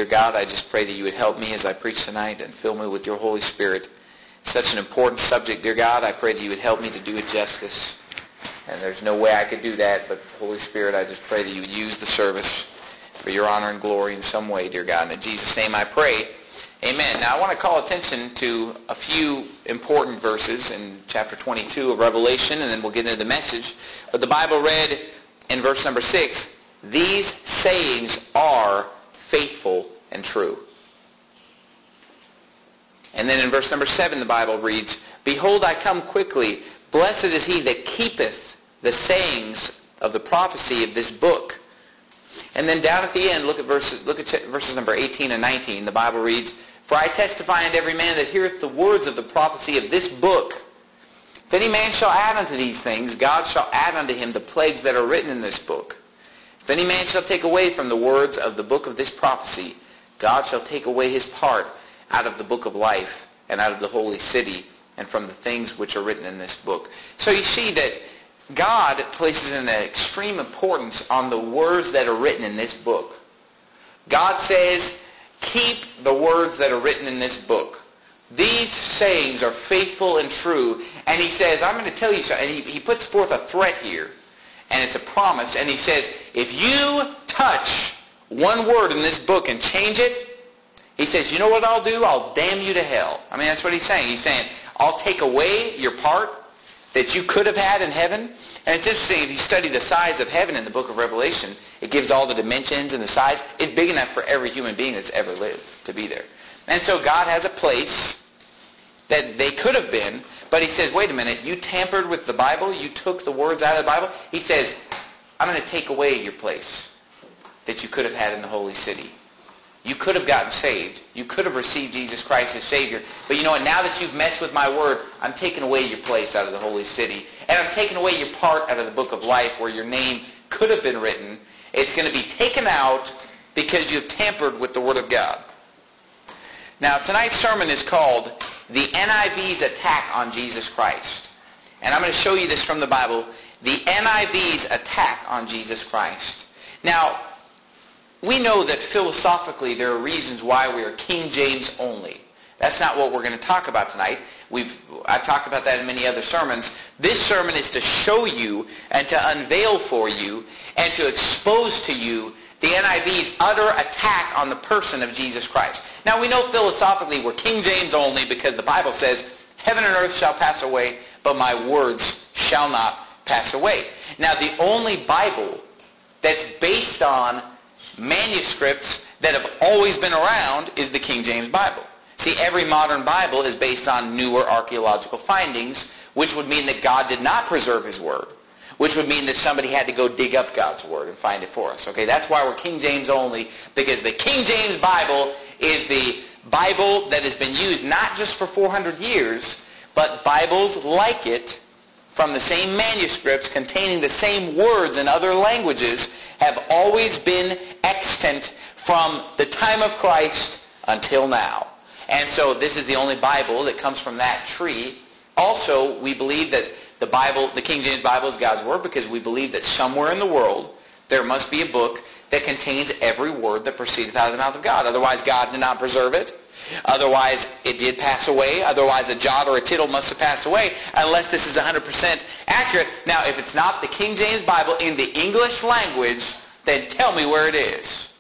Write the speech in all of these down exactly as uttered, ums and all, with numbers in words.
Dear God, I just pray that you would help me as I preach tonight and fill me with your Holy Spirit. Such an important subject, dear God. I pray that you would help me to do it justice. And there's no way I could do that, but Holy Spirit, I just pray that you would use the service for your honor and glory in some way, dear God. And in Jesus' name I pray, amen. Now I want to call attention to a few important verses in chapter twenty-two of Revelation, and then we'll get into the message. But the Bible read in verse number six, these sayings are faithful and true. And then in verse number seven the Bible reads, behold, I come quickly. Blessed is he that keepeth the sayings of the prophecy of this book. And then down at the end, look at verses, look at verses number eighteen and nineteen. The Bible reads, for I testify unto every man that heareth the words of the prophecy of this book. If any man shall add unto these things, God shall add unto him the plagues that are written in this book. If any man shall take away from the words of the book of this prophecy, God shall take away his part out of the book of life and out of the holy city and from the things which are written in this book. So you see that God places an extreme importance on the words that are written in this book. God says, keep the words that are written in this book. These sayings are faithful and true. And he says, I'm going to tell you something. And he, he puts forth a threat here. And it's a promise. And he says, if you touch one word in this book and change it, he says, you know what I'll do? I'll damn you to hell. I mean, that's what he's saying. He's saying, I'll take away your part that you could have had in heaven. And it's interesting, if you study the size of heaven in the book of Revelation, it gives all the dimensions and the size. It's big enough for every human being that's ever lived to be there. And so God has a place that they could have been, but he says, wait a minute, you tampered with the Bible? You took the words out of the Bible? He says, I'm going to take away your place that you could have had in the holy city. You could have gotten saved. You could have received Jesus Christ as Savior. But you know what? Now that you've messed with my word, I'm taking away your place out of the holy city. And I'm taking away your part out of the book of life where your name could have been written. It's going to be taken out because you've tampered with the word of God. Now, tonight's sermon is called The N I V's Attack on Jesus Christ. And I'm going to show you this from the Bible. The N I V's attack on Jesus Christ. Now, we know that philosophically there are reasons why we are King James only. That's not what we're going to talk about tonight. We've I've talked about that in many other sermons. This sermon is to show you and to unveil for you and to expose to you the N I V's utter attack on the person of Jesus Christ. Now we know philosophically we're King James only because the Bible says, heaven and earth shall pass away, but my words shall not pass away. Now the only Bible that's based on manuscripts that have always been around is the King James Bible. See, every modern Bible is based on newer archaeological findings, which would mean that God did not preserve his word, which would mean that somebody had to go dig up God's word and find it for us. Okay, that's why we're King James only, because the King James Bible is the Bible that has been used not just for four hundred years, but Bibles like it from the same manuscripts containing the same words in other languages have always been extant from the time of Christ until now. And so this is the only Bible that comes from that tree. Also, we believe that the Bible, the King James Bible is God's Word because we believe that somewhere in the world there must be a book that contains every word that proceedeth out of the mouth of God. Otherwise, God did not preserve it. Otherwise, it did pass away. Otherwise, a jot or a tittle must have passed away unless this is one hundred percent accurate. Now, if it's not the King James Bible in the English language, then tell me where it is.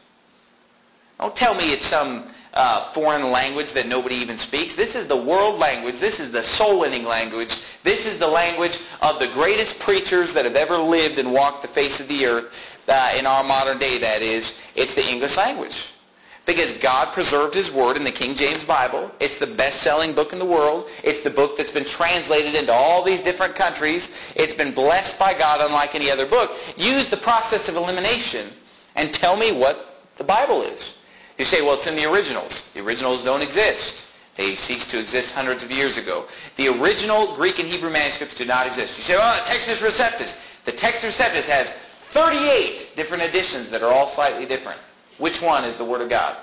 Don't tell me it's some uh, foreign language that nobody even speaks. This is the world language. This is the soul-winning language. This is the language of the greatest preachers that have ever lived and walked the face of the earth uh, in our modern day, that is. It's the English language. Because God preserved his word in the King James Bible. It's the best-selling book in the world. It's the book that's been translated into all these different countries. It's been blessed by God unlike any other book. Use the process of elimination and tell me what the Bible is. You say, well, it's in the originals. The originals don't exist. They ceased to exist hundreds of years ago. The original Greek and Hebrew manuscripts do not exist. You say, well, Textus Receptus. The Textus Receptus has thirty-eight different editions that are all slightly different. Which one is the Word of God?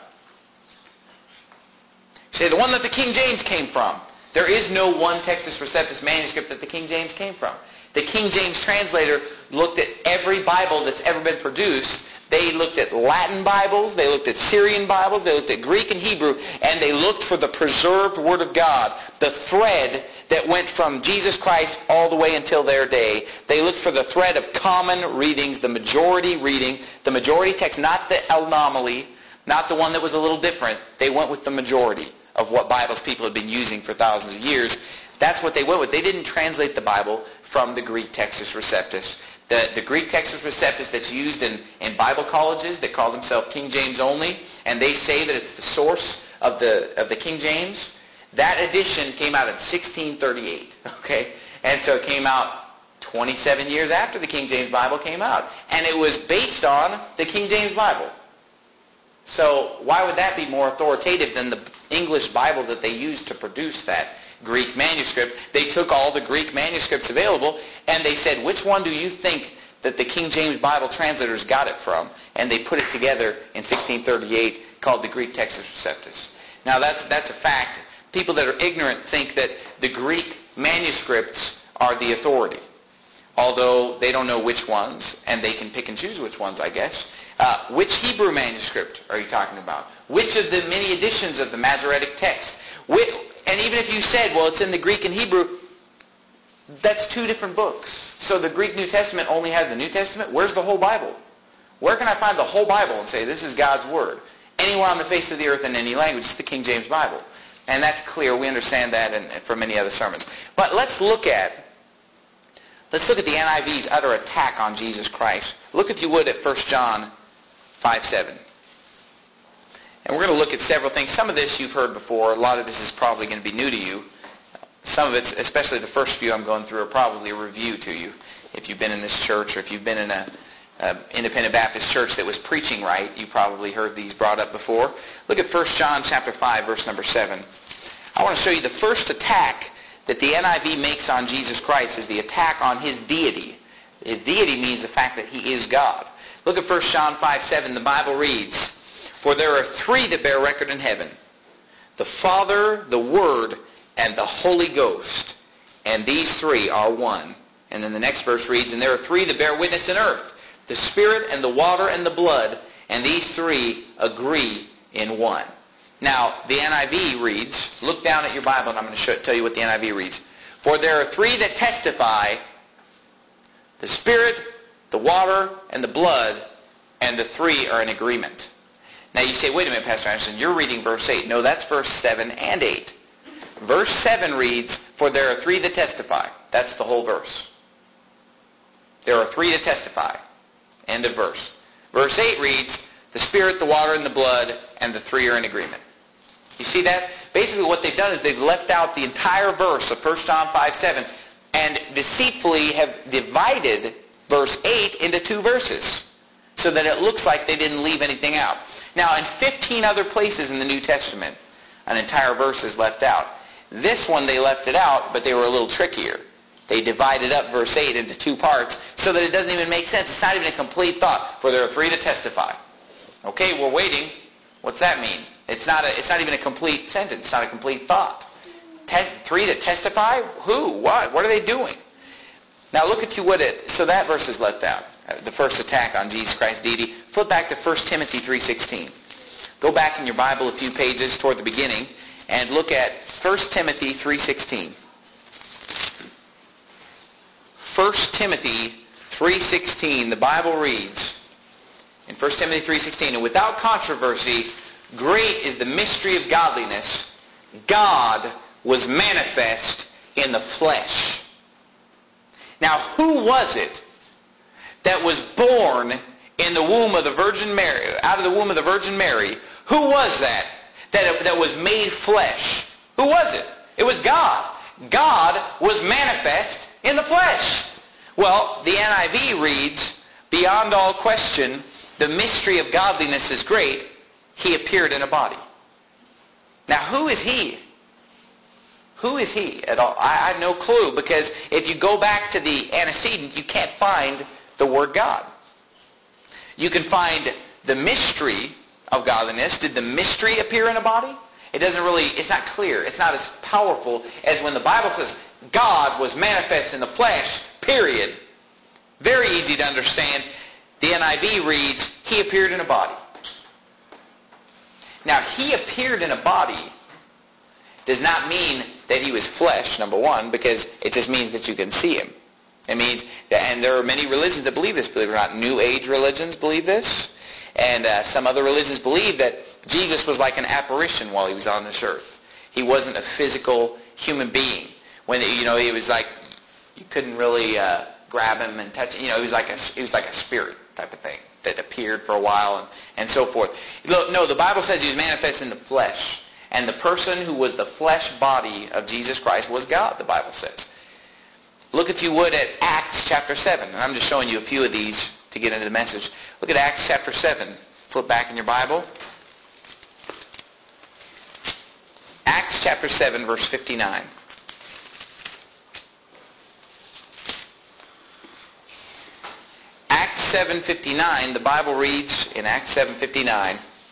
You say, the one that the King James came from. There is no one Textus Receptus manuscript that the King James came from. The King James translator looked at every Bible that's ever been produced They looked at Latin Bibles, they looked at Syrian Bibles, they looked at Greek and Hebrew, and they looked for the preserved Word of God, the thread that went from Jesus Christ all the way until their day. They looked for the thread of common readings, the majority reading, the majority text, not the anomaly, not the one that was a little different. They went with the majority of what Bibles people had been using for thousands of years. That's what they went with. They didn't translate the Bible from the Greek Textus Receptus. The, the Greek Textus Receptus that's used in, in Bible colleges that call themselves King James only, and they say that it's the source of the of the King James, that edition came out in sixteen thirty-eight, okay? And so it came out twenty-seven years after the King James Bible came out. And it was based on the King James Bible. So why would that be more authoritative than the English Bible that they used to produce that Greek manuscript? They took all the Greek manuscripts available and they said, which one do you think that the King James Bible translators got it from? And they put it together in sixteen thirty-eight called the Greek Textus Receptus. Now that's that's a fact. People that are ignorant think that the Greek manuscripts are the authority, although they don't know which ones, and they can pick and choose which ones, I guess. Uh, which Hebrew manuscript are you talking about? Which of the many editions of the Masoretic text? Which, and even if you said, well, it's in the Greek and Hebrew, that's two different books. So the Greek New Testament only has the New Testament? Where's the whole Bible? Where can I find the whole Bible and say, this is God's Word? Anywhere on the face of the earth in any language, it's the King James Bible. And that's clear. We understand that and, and from many other sermons. But let's look at let's look at the N I V's utter attack on Jesus Christ. Look, if you would, at First John five seven. And we're going to look at several things. Some of this you've heard before. A lot of this is probably going to be new to you. Some of it's, especially the first few I'm going through, are probably a review to you. If you've been in this church or if you've been in a Uh, independent Baptist church that was preaching right, you probably heard these brought up before. Look at First John chapter five, verse number seven. I want to show you the first attack that the N I V makes on Jesus Christ is the attack on his deity. His deity means the fact that he is God. Look at First John five seven. The Bible reads, "For there are three that bear record in heaven, the Father, the Word, and the Holy Ghost, and these three are one." And then the next verse reads, "And there are three that bear witness in earth, the Spirit and the water and the blood, and these three agree in one." Now, the N I V reads, look down at your Bible and I'm going to show, tell you what the N I V reads. "For there are three that testify, the Spirit, the water, and the blood, and the three are in agreement." Now you say, wait a minute, Pastor Anderson, you're reading verse eight. No, that's verse seven and eight. Verse seven reads, "For there are three that testify." That's the whole verse. There are three that testify. End of verse. Verse eight reads, "The Spirit, the water, and the blood, and the three are in agreement." You see that? Basically what they've done is they've left out the entire verse of First John five seven and deceitfully have divided verse eight into two verses so that it looks like they didn't leave anything out. Now, in fifteen other places in the New Testament, an entire verse is left out. This one they left it out, but they were a little trickier. They divided up verse eight into two parts so that it doesn't even make sense. It's not even a complete thought. "For there are three to testify." Okay, we're waiting. What's that mean? It's not a, it's not even a complete sentence. It's not a complete thought. Te- three to testify? Who? What? What are they doing? Now look at you what it. So that verse is left out. The first attack on Jesus Christ's deity. Flip back to First Timothy three sixteen. Go back in your Bible a few pages toward the beginning and look at First Timothy three sixteen. First Timothy three sixteen, the Bible reads, in First Timothy three sixteen, "And without controversy, great is the mystery of godliness. God was manifest in the flesh." Now, who was it that was born in the womb of the Virgin Mary, out of the womb of the Virgin Mary? Who was that that, that was made flesh? Who was it? It was God. God was manifest in the flesh. Well, the N I V reads, "Beyond all question, the mystery of godliness is great. He appeared in a body." Now, who is he? Who is he at all? I, I have no clue, because if you go back to the antecedent, you can't find the word God. You can find the mystery of godliness. Did the mystery appear in a body? It doesn't really, it's not clear. It's not as powerful as when the Bible says God was manifest in the flesh, period. Very easy to understand. The N I V reads, He appeared in a body. Now, he appeared in a body does not mean that he was flesh, number one, because it just means that you can see him. It means, that, and there are many religions that believe this, believe it or not. New Age religions believe this, and uh, some other religions believe that Jesus was like an apparition while he was on this earth. He wasn't a physical human being. When you know, he was like, you couldn't really uh, grab him and touch him. You know, he was like a he was like a spirit type of thing that appeared for a while and, and so forth. Look, no, the Bible says he was manifest in the flesh. And the person who was the flesh body of Jesus Christ was God, the Bible says. Look, if you would, at Acts chapter seven. And I'm just showing you a few of these to get into the message. Look at Acts chapter seven. Flip back in your Bible. Acts chapter seven, verse fifty-nine. Acts seven fifty-nine, the Bible reads in Acts seven fifty-nine,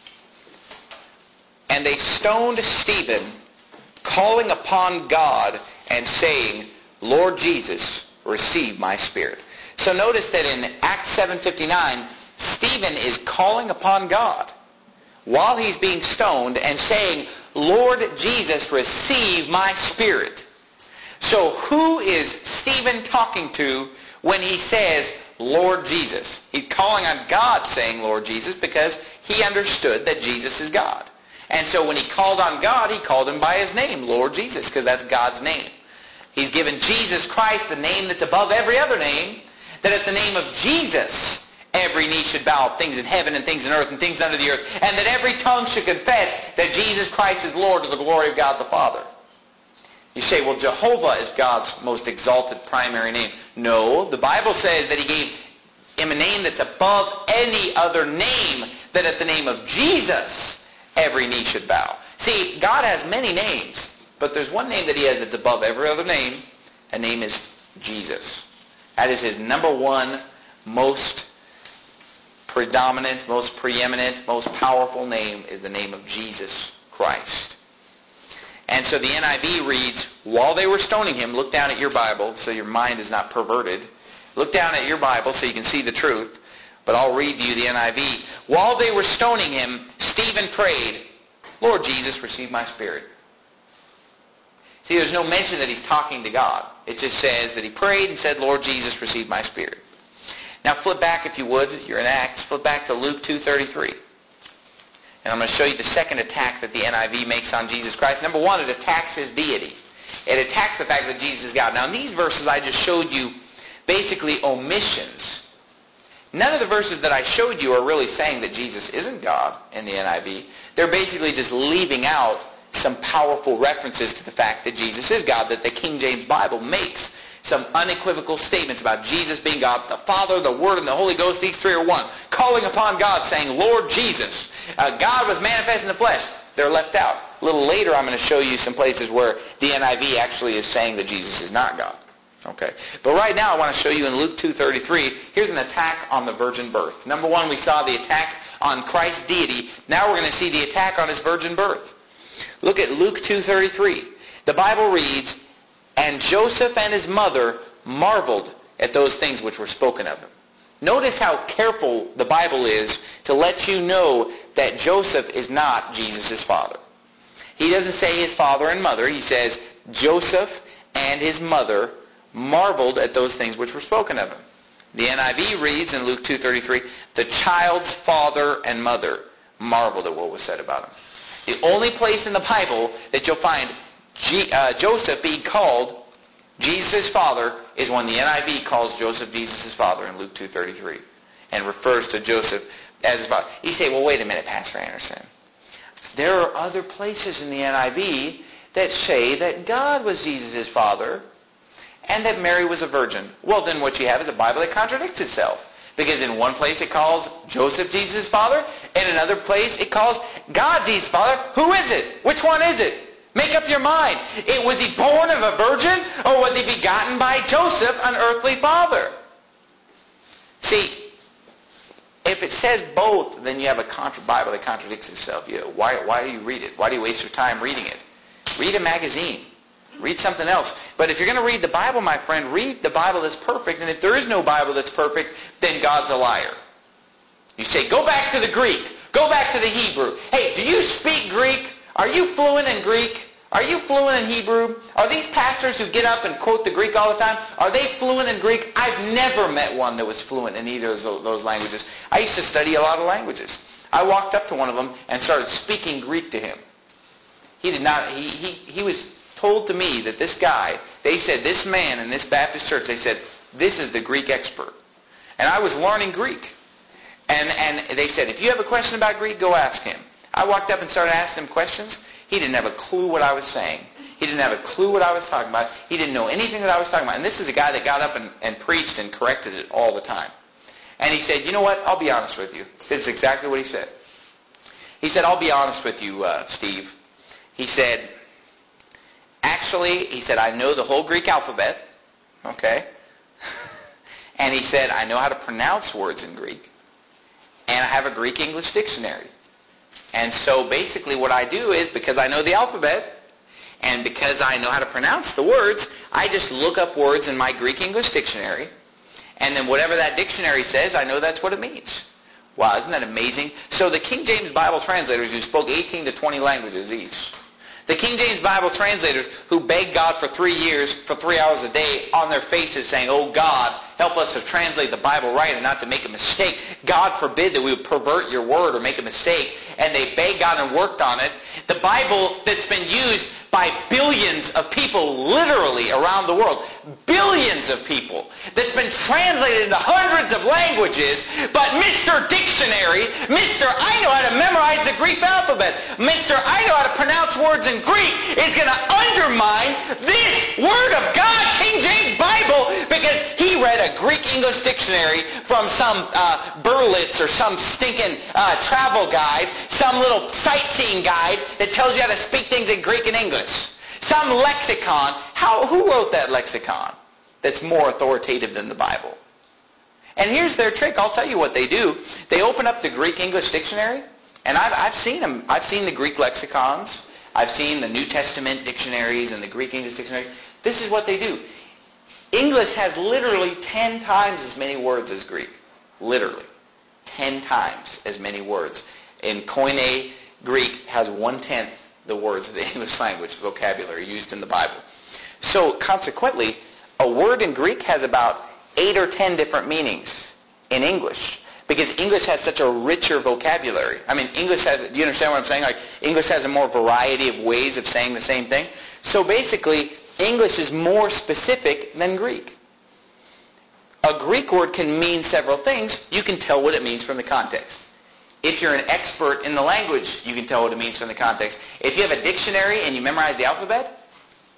"And they stoned Stephen, calling upon God and saying, Lord Jesus, receive my spirit." So notice that in Acts seven fifty-nine, Stephen is calling upon God while he's being stoned and saying, Lord Jesus, receive my spirit. So who is Stephen talking to when he says, Lord Jesus? He's calling on God saying, Lord Jesus, because he understood that Jesus is God. And so when he called on God, he called him by his name, Lord Jesus, because that's God's name. He's given Jesus Christ the name that's above every other name, that at the name of Jesus, every knee should bow, things in heaven and things in earth and things under the earth, and that every tongue should confess that Jesus Christ is Lord to the glory of God the Father. You say, well, Jehovah is God's most exalted primary name. No, the Bible says that he gave him a name that's above any other name, that at the name of Jesus, every knee should bow. See, God has many names, but there's one name that he has that's above every other name. That name is Jesus. That is his number one, most predominant, most preeminent, most powerful name is the name of Jesus Christ. And so the N I V reads, while they were stoning him, look down at your Bible so your mind is not perverted. Look down at your Bible so you can see the truth. But I'll read you the N I V. While they were stoning him, Stephen prayed, Lord Jesus, receive my spirit. See, there's no mention that he's talking to God. It just says that he prayed and said, Lord Jesus, receive my spirit. Now flip back, if you would. You're in Acts. Flip back to Luke two thirty-three. And I'm going to show you the second attack that the N I V makes on Jesus Christ. Number one, it attacks his deity. It attacks the fact that Jesus is God. Now in these verses I just showed you basically omissions. None of the verses that I showed you are really saying that Jesus isn't God in the N I V. They're basically just leaving out some powerful references to the fact that Jesus is God, that the King James Bible makes some unequivocal statements about Jesus being God, the Father, the Word, and the Holy Ghost. These three are one. Calling upon God, saying, Lord Jesus. Uh, God was manifest in the flesh. They're left out. A little later I'm going to show you some places where the N I V actually is saying that Jesus is not God. Okay. But right now I want to show you in Luke two thirty-three, here's an attack on the virgin birth. Number one, we saw the attack on Christ's deity. Now we're going to see the attack on his virgin birth. Look at Luke two thirty-three. The Bible reads, and Joseph and his mother marveled at those things which were spoken of him. Notice how careful the Bible is to let you know that Joseph is not Jesus' father. He doesn't say his father and mother. He says Joseph and his mother marveled at those things which were spoken of him. The N I V reads in Luke two thirty-three, the child's father and mother marveled at what was said about him. The only place in the Bible that you'll find G, uh, Joseph being called Jesus' father is when the N I V calls Joseph Jesus' father in Luke two thirty-three and refers to Joseph as his father. You say, well, wait a minute, Pastor Anderson. There are other places in the N I V that say that God was Jesus' father and that Mary was a virgin. Well, then what you have is a Bible that contradicts itself. Because in one place it calls Joseph Jesus' father, in another place it calls God Jesus' father. Who is it? Which one is it? Make up your mind. It, was he born of a virgin, or was he begotten by Joseph, an earthly father? See, if it says both, then you have a contra- Bible that contradicts itself. You know, why, why do you read it? Why do you waste your time reading it? Read a magazine. Read something else. But if you're going to read the Bible, my friend, read the Bible that's perfect. And if there is no Bible that's perfect, then God's a liar. You say, go back to the Greek. Go back to the Hebrew. Hey, do you speak Greek? Are you fluent in Greek? Are you fluent in Hebrew? Are these pastors who get up and quote the Greek all the time, are they fluent in Greek? I've never met one that was fluent in either of those languages. I used to study a lot of languages. I walked up to one of them and started speaking Greek to him. He did not, he, he, he was told to me that this guy, they said, this man in this Baptist church, they said, this is the Greek expert. And I was learning Greek. And, and they said, if you have a question about Greek, go ask him. I walked up and started asking him questions. He didn't have a clue what I was saying. He didn't have a clue what I was talking about. He didn't know anything that I was talking about. And this is a guy that got up and, and preached and corrected it all the time. And he said, you know what? I'll be honest with you. This is exactly what he said. He said, I'll be honest with you, uh, Steve. He said, actually, he said, I know the whole Greek alphabet. Okay? And he said, I know how to pronounce words in Greek. And I have a Greek-English dictionary. And so basically what I do is, because I know the alphabet, and because I know how to pronounce the words, I just look up words in my Greek-English dictionary, and then whatever that dictionary says, I know that's what it means. Wow, isn't that amazing? So the King James Bible translators who spoke eighteen to twenty languages each, the King James Bible translators who begged God for three years, for three hours a day, on their faces saying, oh God, help us to translate the Bible right and not to make a mistake. God forbid that we would pervert your word or make a mistake. And they begged God and worked on it. The Bible that's been used by billions of people literally around the world, billions of people, that's been translated into hundreds of languages, but Mister Dictionary, Mister I know how to memorize the Greek alphabet, Mister I know how to pronounce words in Greek, is going to undermine this Word of God, King James Bible, because he read a Greek-English dictionary from some uh, Berlitz or some stinking uh, travel guide, some little sightseeing guide that tells you how to speak things in Greek and English. Some lexicon. How, who wrote that lexicon that's more authoritative than the Bible? And here's their trick. I'll tell you what they do. They open up the Greek-English dictionary, and I've, I've seen them. I've seen the Greek lexicons. I've seen the New Testament dictionaries and the Greek-English dictionaries. This is what they do. English has literally ten times as many words as Greek. Literally. Ten times as many words. In Koine, Greek has one-tenth the words of the English language vocabulary used in the Bible. So consequently, a word in Greek has about eight or ten different meanings in English, because English has such a richer vocabulary. I mean, English has, do you understand what I'm saying? Like, English has a more variety of ways of saying the same thing. So basically, English is more specific than Greek. A Greek word can mean several things. You can tell what it means from the context. If you're an expert in the language, you can tell what it means from the context. If you have a dictionary and you memorize the alphabet,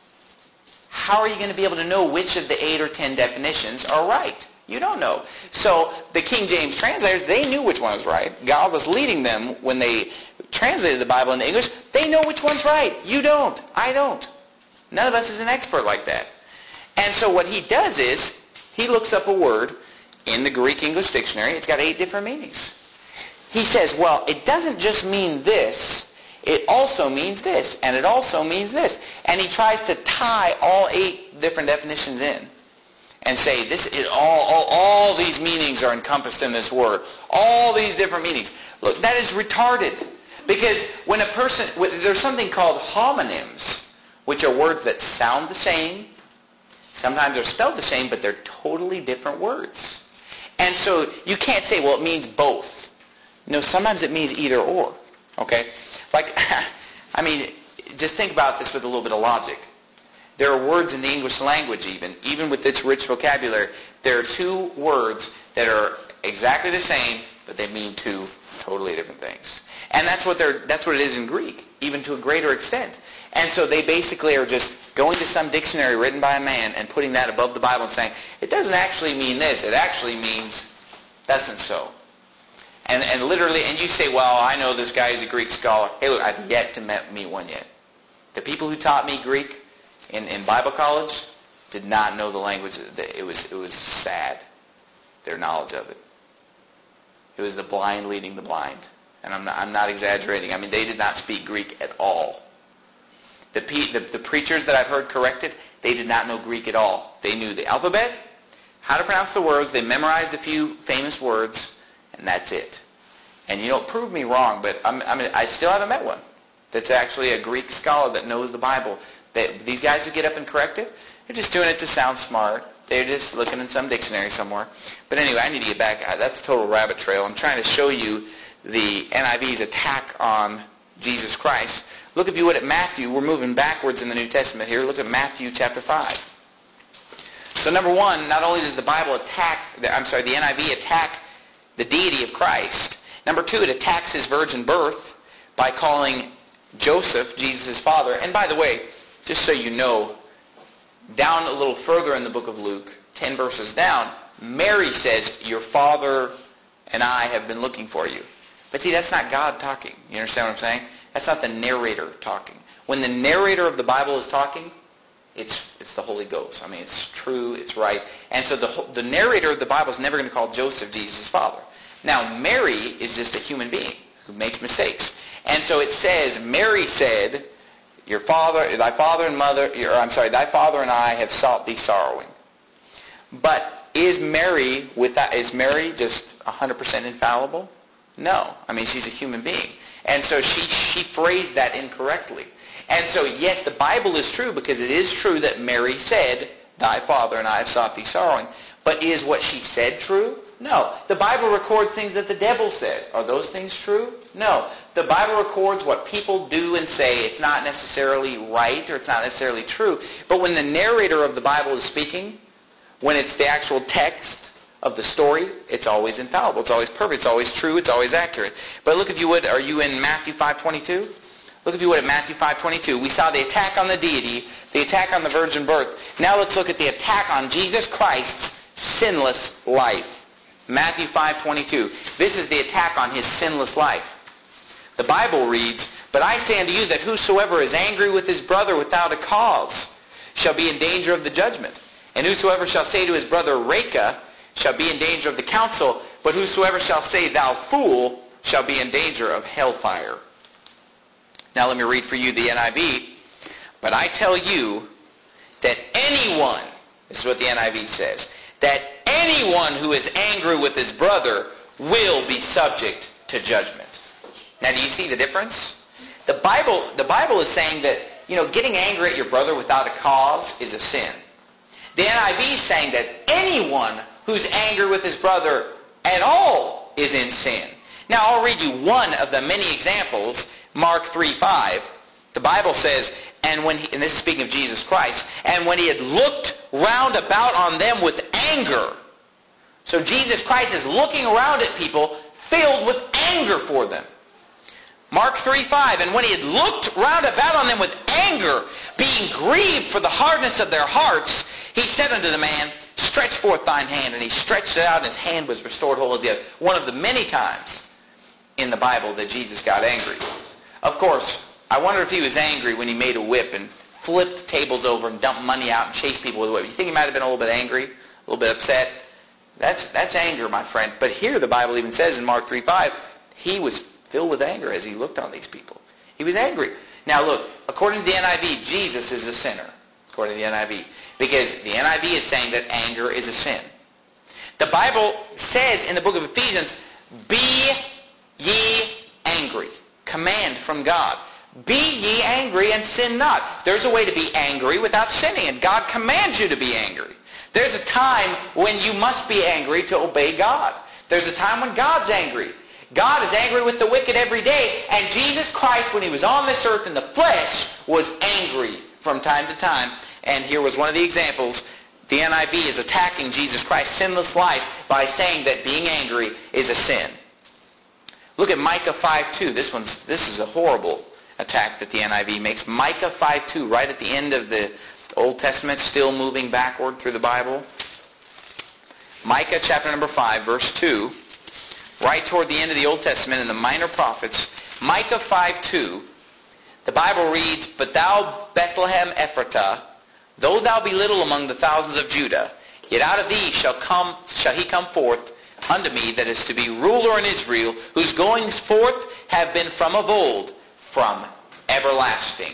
how are you going to be able to know which of the eight or ten definitions are right? You don't know. So the King James translators, they knew which one was right. God was leading them when they translated the Bible into English. They know which one's right. You don't. I don't. None of us is an expert like that. And so what he does is, he looks up a word in the Greek-English dictionary. It's got eight different meanings. He says, well, it doesn't just mean this. It also means this, and it also means this. And he tries to tie all eight different definitions in and say, this is all, all, all these meanings are encompassed in this word. All these different meanings. Look, that is retarded. Because when a person, there's something called homonyms, which are words that sound the same. Sometimes they're spelled the same, but they're totally different words. And so you can't say, well, it means both. No, sometimes it means either or. Okay? Like, I mean, just think about this with a little bit of logic. There are words in the English language even, even with its rich vocabulary, there are two words that are exactly the same, but they mean two totally different things. And that's what they're that's what it is in Greek, even to a greater extent. And so they basically are just going to some dictionary written by a man and putting that above the Bible and saying, it doesn't actually mean this, it actually means that's and so. And, and literally, and you say, well, I know this guy is a Greek scholar. Hey, look, I've yet to met, meet one yet. The people who taught me Greek in, in Bible college did not know the language. It was, it was sad, their knowledge of it. It was the blind leading the blind. And I'm not, I'm not exaggerating. I mean, they did not speak Greek at all. The, the, the preachers that I've heard corrected, they did not know Greek at all. They knew the alphabet, how to pronounce the words, they memorized a few famous words, and that's it. And you know, prove me wrong, but I'm, I mean, I still haven't met one that's actually a Greek scholar that knows the Bible. They, these guys who get up and correct it, they're just doing it to sound smart. They're just looking in some dictionary somewhere. But anyway, I need to get back. That's a total rabbit trail. I'm trying to show you the N I V's attack on Jesus Christ. Look, if you would, at Matthew. We're moving backwards in the New Testament here. Look at Matthew chapter five. So number one, not only does the Bible attack, I'm sorry, the N I V attack the deity of Christ. Number two, it attacks his virgin birth by calling Joseph Jesus' father. And by the way, just so you know, down a little further in the book of Luke, ten verses down, Mary says, your father and I have been looking for you. But see, that's not God talking. You understand what I'm saying? That's not the narrator talking. When the narrator of the Bible is talking, it's it's the Holy Ghost. I mean, it's true, it's right. And so the the narrator of the Bible is never going to call Joseph Jesus' father. Now, Mary is just a human being who makes mistakes. And so it says, Mary said, your father, thy father and mother, or I'm sorry, thy father and I have sought thee sorrowing. But is Mary with that, is Mary just one hundred percent infallible? No. I mean, she's a human being. And so she, she phrased that incorrectly. And so, yes, the Bible is true because it is true that Mary said, thy father and I have sought thee sorrowing. But is what she said true? No. The Bible records things that the devil said. Are those things true? No. The Bible records what people do and say. It's not necessarily right or it's not necessarily true. But when the narrator of the Bible is speaking, when it's the actual text of the story, it's always infallible. It's always perfect. It's always true. It's always accurate. But look, if you would, are you in Matthew five twenty-two? Look, if you would, at Matthew five twenty-two. We saw the attack on the deity, the attack on the virgin birth. Now let's look at the attack on Jesus Christ's sinless life. Matthew five twenty-two. This is the attack on his sinless life. The Bible reads, but I say unto you that whosoever is angry with his brother without a cause shall be in danger of the judgment. And whosoever shall say to his brother, Reka, shall be in danger of the council. But whosoever shall say, thou fool, shall be in danger of hellfire. Now let me read for you the N I V. But I tell you that anyone, this is what the N I V says, that anyone who is angry with his brother will be subject to judgment. Now, do you see the difference? The Bible, the Bible is saying that, you know, getting angry at your brother without a cause is a sin. The N I V is saying that anyone who's angry with his brother at all is in sin. Now, I'll read you one of the many examples. Mark three five. The Bible says, and when he, and this is speaking of Jesus Christ, and when he had looked round about on them with anger. So Jesus Christ is looking around at people filled with anger for them. Mark three five, and when he had looked round about on them with anger, being grieved for the hardness of their hearts, he said unto the man, stretch forth thine hand. And he stretched it out, and his hand was restored whole again. One of the many times in the Bible that Jesus got angry. Of course, I wonder if he was angry when he made a whip and flipped tables over and dumped money out and chased people with a whip. You think he might have been a little bit angry, a little bit upset? That's that's anger, my friend. But here the Bible even says in Mark three five, he was filled with anger as he looked on these people. He was angry. Now look, according to the N I V, Jesus is a sinner, according to the N I V. Because the N I V is saying that anger is a sin. The Bible says in the book of Ephesians, be ye angry. Command from God. Be ye angry and sin not. There's a way to be angry without sinning, and God commands you to be angry. There's a time when you must be angry to obey God. There's a time when God's angry. God is angry with the wicked every day, and Jesus Christ, when he was on this earth in the flesh, was angry from time to time. And here was one of the examples. The N I V is attacking Jesus Christ's sinless life by saying that being angry is a sin. Look at Micah five two. This one's this is a horrible attack that the N I V makes. Micah five two, right at the end of the Old Testament, still moving backward through the Bible. Micah chapter number five, verse two, right toward the end of the Old Testament in the Minor Prophets. Micah five two, the Bible reads, but thou, Bethlehem Ephratah, though thou be little among the thousands of Judah, yet out of thee shall come shall he come forth unto me that is to be ruler in Israel, whose goings forth have been from of old, from everlasting.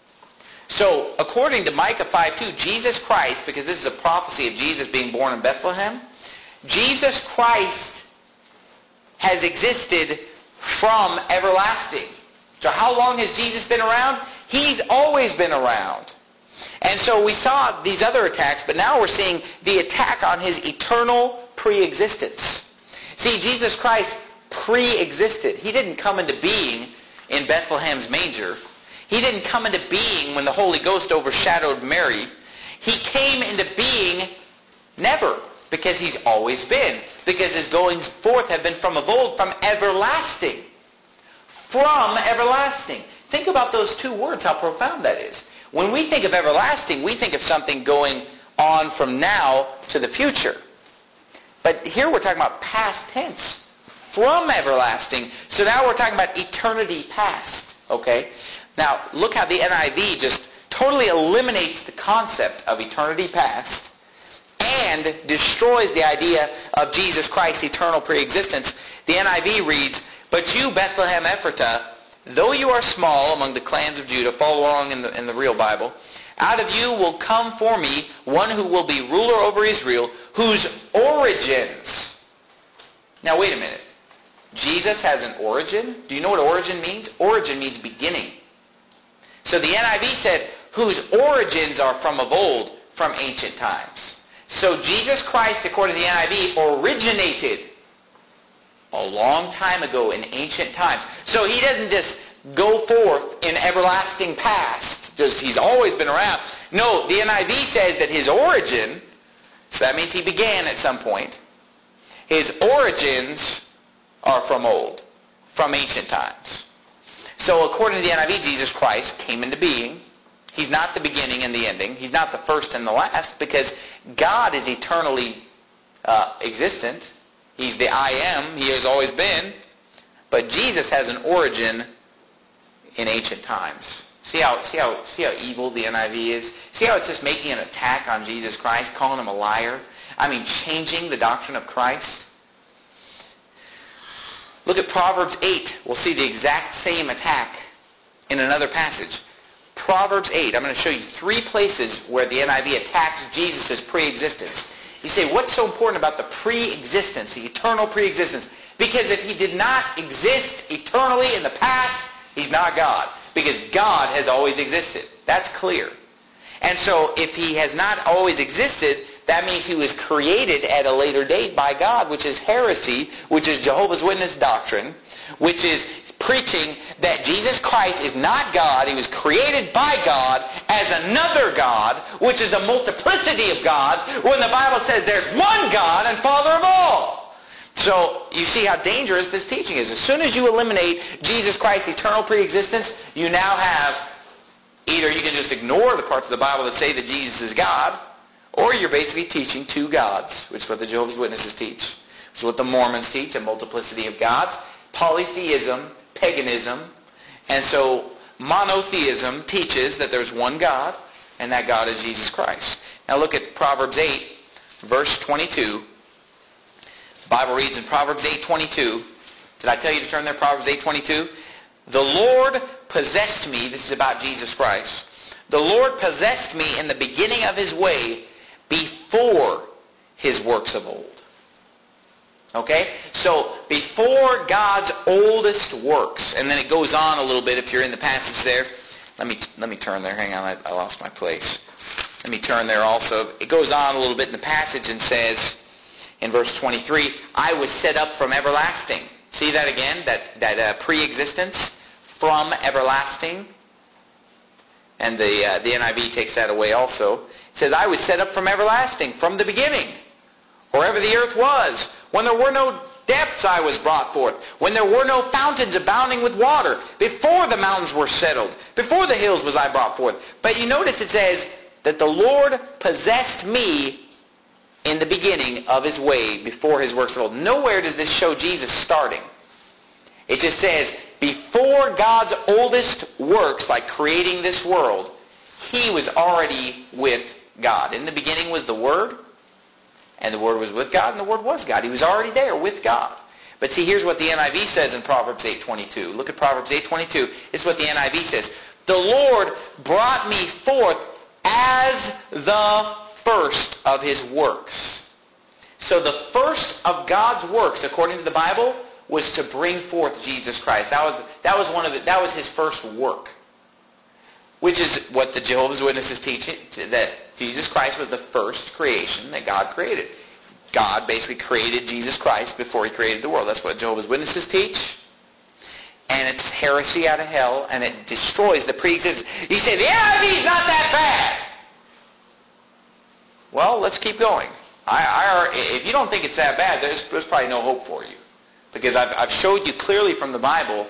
So, according to Micah five two, Jesus Christ, because this is a prophecy of Jesus being born in Bethlehem, Jesus Christ has existed from everlasting. So how long has Jesus been around? He's always been around. And so we saw these other attacks, but now we're seeing the attack on his eternal pre-existence. See, Jesus Christ pre-existed. He didn't come into being in Bethlehem's manger. He didn't come into being when the Holy Ghost overshadowed Mary. He came into being never, because he's always been. Because his goings forth have been from of old, from everlasting. From everlasting. Think about those two words, how profound that is. When we think of everlasting, we think of something going on from now to the future. But here we're talking about past tense. From everlasting. So now we're talking about eternity past. Okay? Now, look how the N I V just totally eliminates the concept of eternity past and destroys the idea of Jesus Christ's eternal preexistence. The N I V reads, "But you, Bethlehem Ephratah, though you are small among the clans of Judah," follow along in the, in the real Bible, "out of you will come for me one who will be ruler over Israel, whose origins..." Now wait a minute. Jesus has an origin? Do you know what origin means? Origin means beginning. So the N I V said, whose origins are from of old, from ancient times. So Jesus Christ, according to the N I V, originated a long time ago in ancient times. So he doesn't just go forth in everlasting past. Just he's always been around. No, the N I V says that his origin, so that means he began at some point, his origins are from old, from ancient times. So according to the N I V, Jesus Christ came into being. He's not the beginning and the ending. He's not the first and the last, because God is eternally uh, existent. He's the I am. He has always been. But Jesus has an origin in ancient times. See how, see how, see how evil the N I V is? See how it's just making an attack on Jesus Christ, calling him a liar? I mean, changing the doctrine of Christ. Look at Proverbs eight. We'll see the exact same attack in another passage. Proverbs eight. I'm going to show you three places where the N I V attacks Jesus' pre-existence. You say, what's so important about the pre-existence, the eternal pre-existence? Because if he did not exist eternally in the past, he's not God. Because God has always existed. That's clear. And so if he has not always existed, that means he was created at a later date by God, which is heresy, which is Jehovah's Witness doctrine, which is preaching that Jesus Christ is not God. He was created by God as another God, which is a multiplicity of gods, when the Bible says there's one God and Father of all. So you see how dangerous this teaching is. As soon as you eliminate Jesus Christ's eternal preexistence, you now have, either you can just ignore the parts of the Bible that say that Jesus is God, or you're basically teaching two gods, which is what the Jehovah's Witnesses teach, which is what the Mormons teach, a multiplicity of gods, polytheism, paganism. And so monotheism teaches that there's one God, and that God is Jesus Christ. Now look at Proverbs eight, verse twenty-two. The Bible reads in Proverbs eight twenty-two. Did I tell you to turn there? Proverbs eight twenty-two. "The Lord possessed me," this is about Jesus Christ, "the Lord possessed me in the beginning of his way before his works of old." Okay? So, before God's oldest works. And then it goes on a little bit if you're in the passage there. Let me let me turn there. Hang on, I, I lost my place. Let me turn there also. It goes on a little bit in the passage and says, in verse twenty-three, "I was set up from everlasting." See that again? That, that uh, pre-existence? From everlasting. And the, uh, the N I V takes that away also. It says, "I was set up from everlasting," from the beginning, wherever the earth was. When there were no depths, I was brought forth. When there were no fountains abounding with water. Before the mountains were settled. Before the hills was I brought forth. But you notice it says that the Lord possessed me in the beginning of his way, before his works of old. Nowhere does this show Jesus starting. It just says, before God's oldest works, like creating this world, he was already with God. In the beginning was the Word, and the Word was with God, and the Word was God. He was already there with God. But see, here's what the N I V says in Proverbs eight twenty-two. Look at Proverbs eight twenty-two. This is what the N I V says. "The Lord brought me forth as the first of his works." So the first of God's works, according to the Bible, was to bring forth Jesus Christ. That was, that was, one of the, that was his first work, which is what the Jehovah's Witnesses teach, that Jesus Christ was the first creation that God created. God basically created Jesus Christ before he created the world. That's what Jehovah's Witnesses teach. And it's heresy out of hell, and it destroys the pre-existence. You say, the N I V is not that bad. Well, let's keep going. I, I, if you don't think it's that bad, there's, there's probably no hope for you. Because I've, I've showed you clearly from the Bible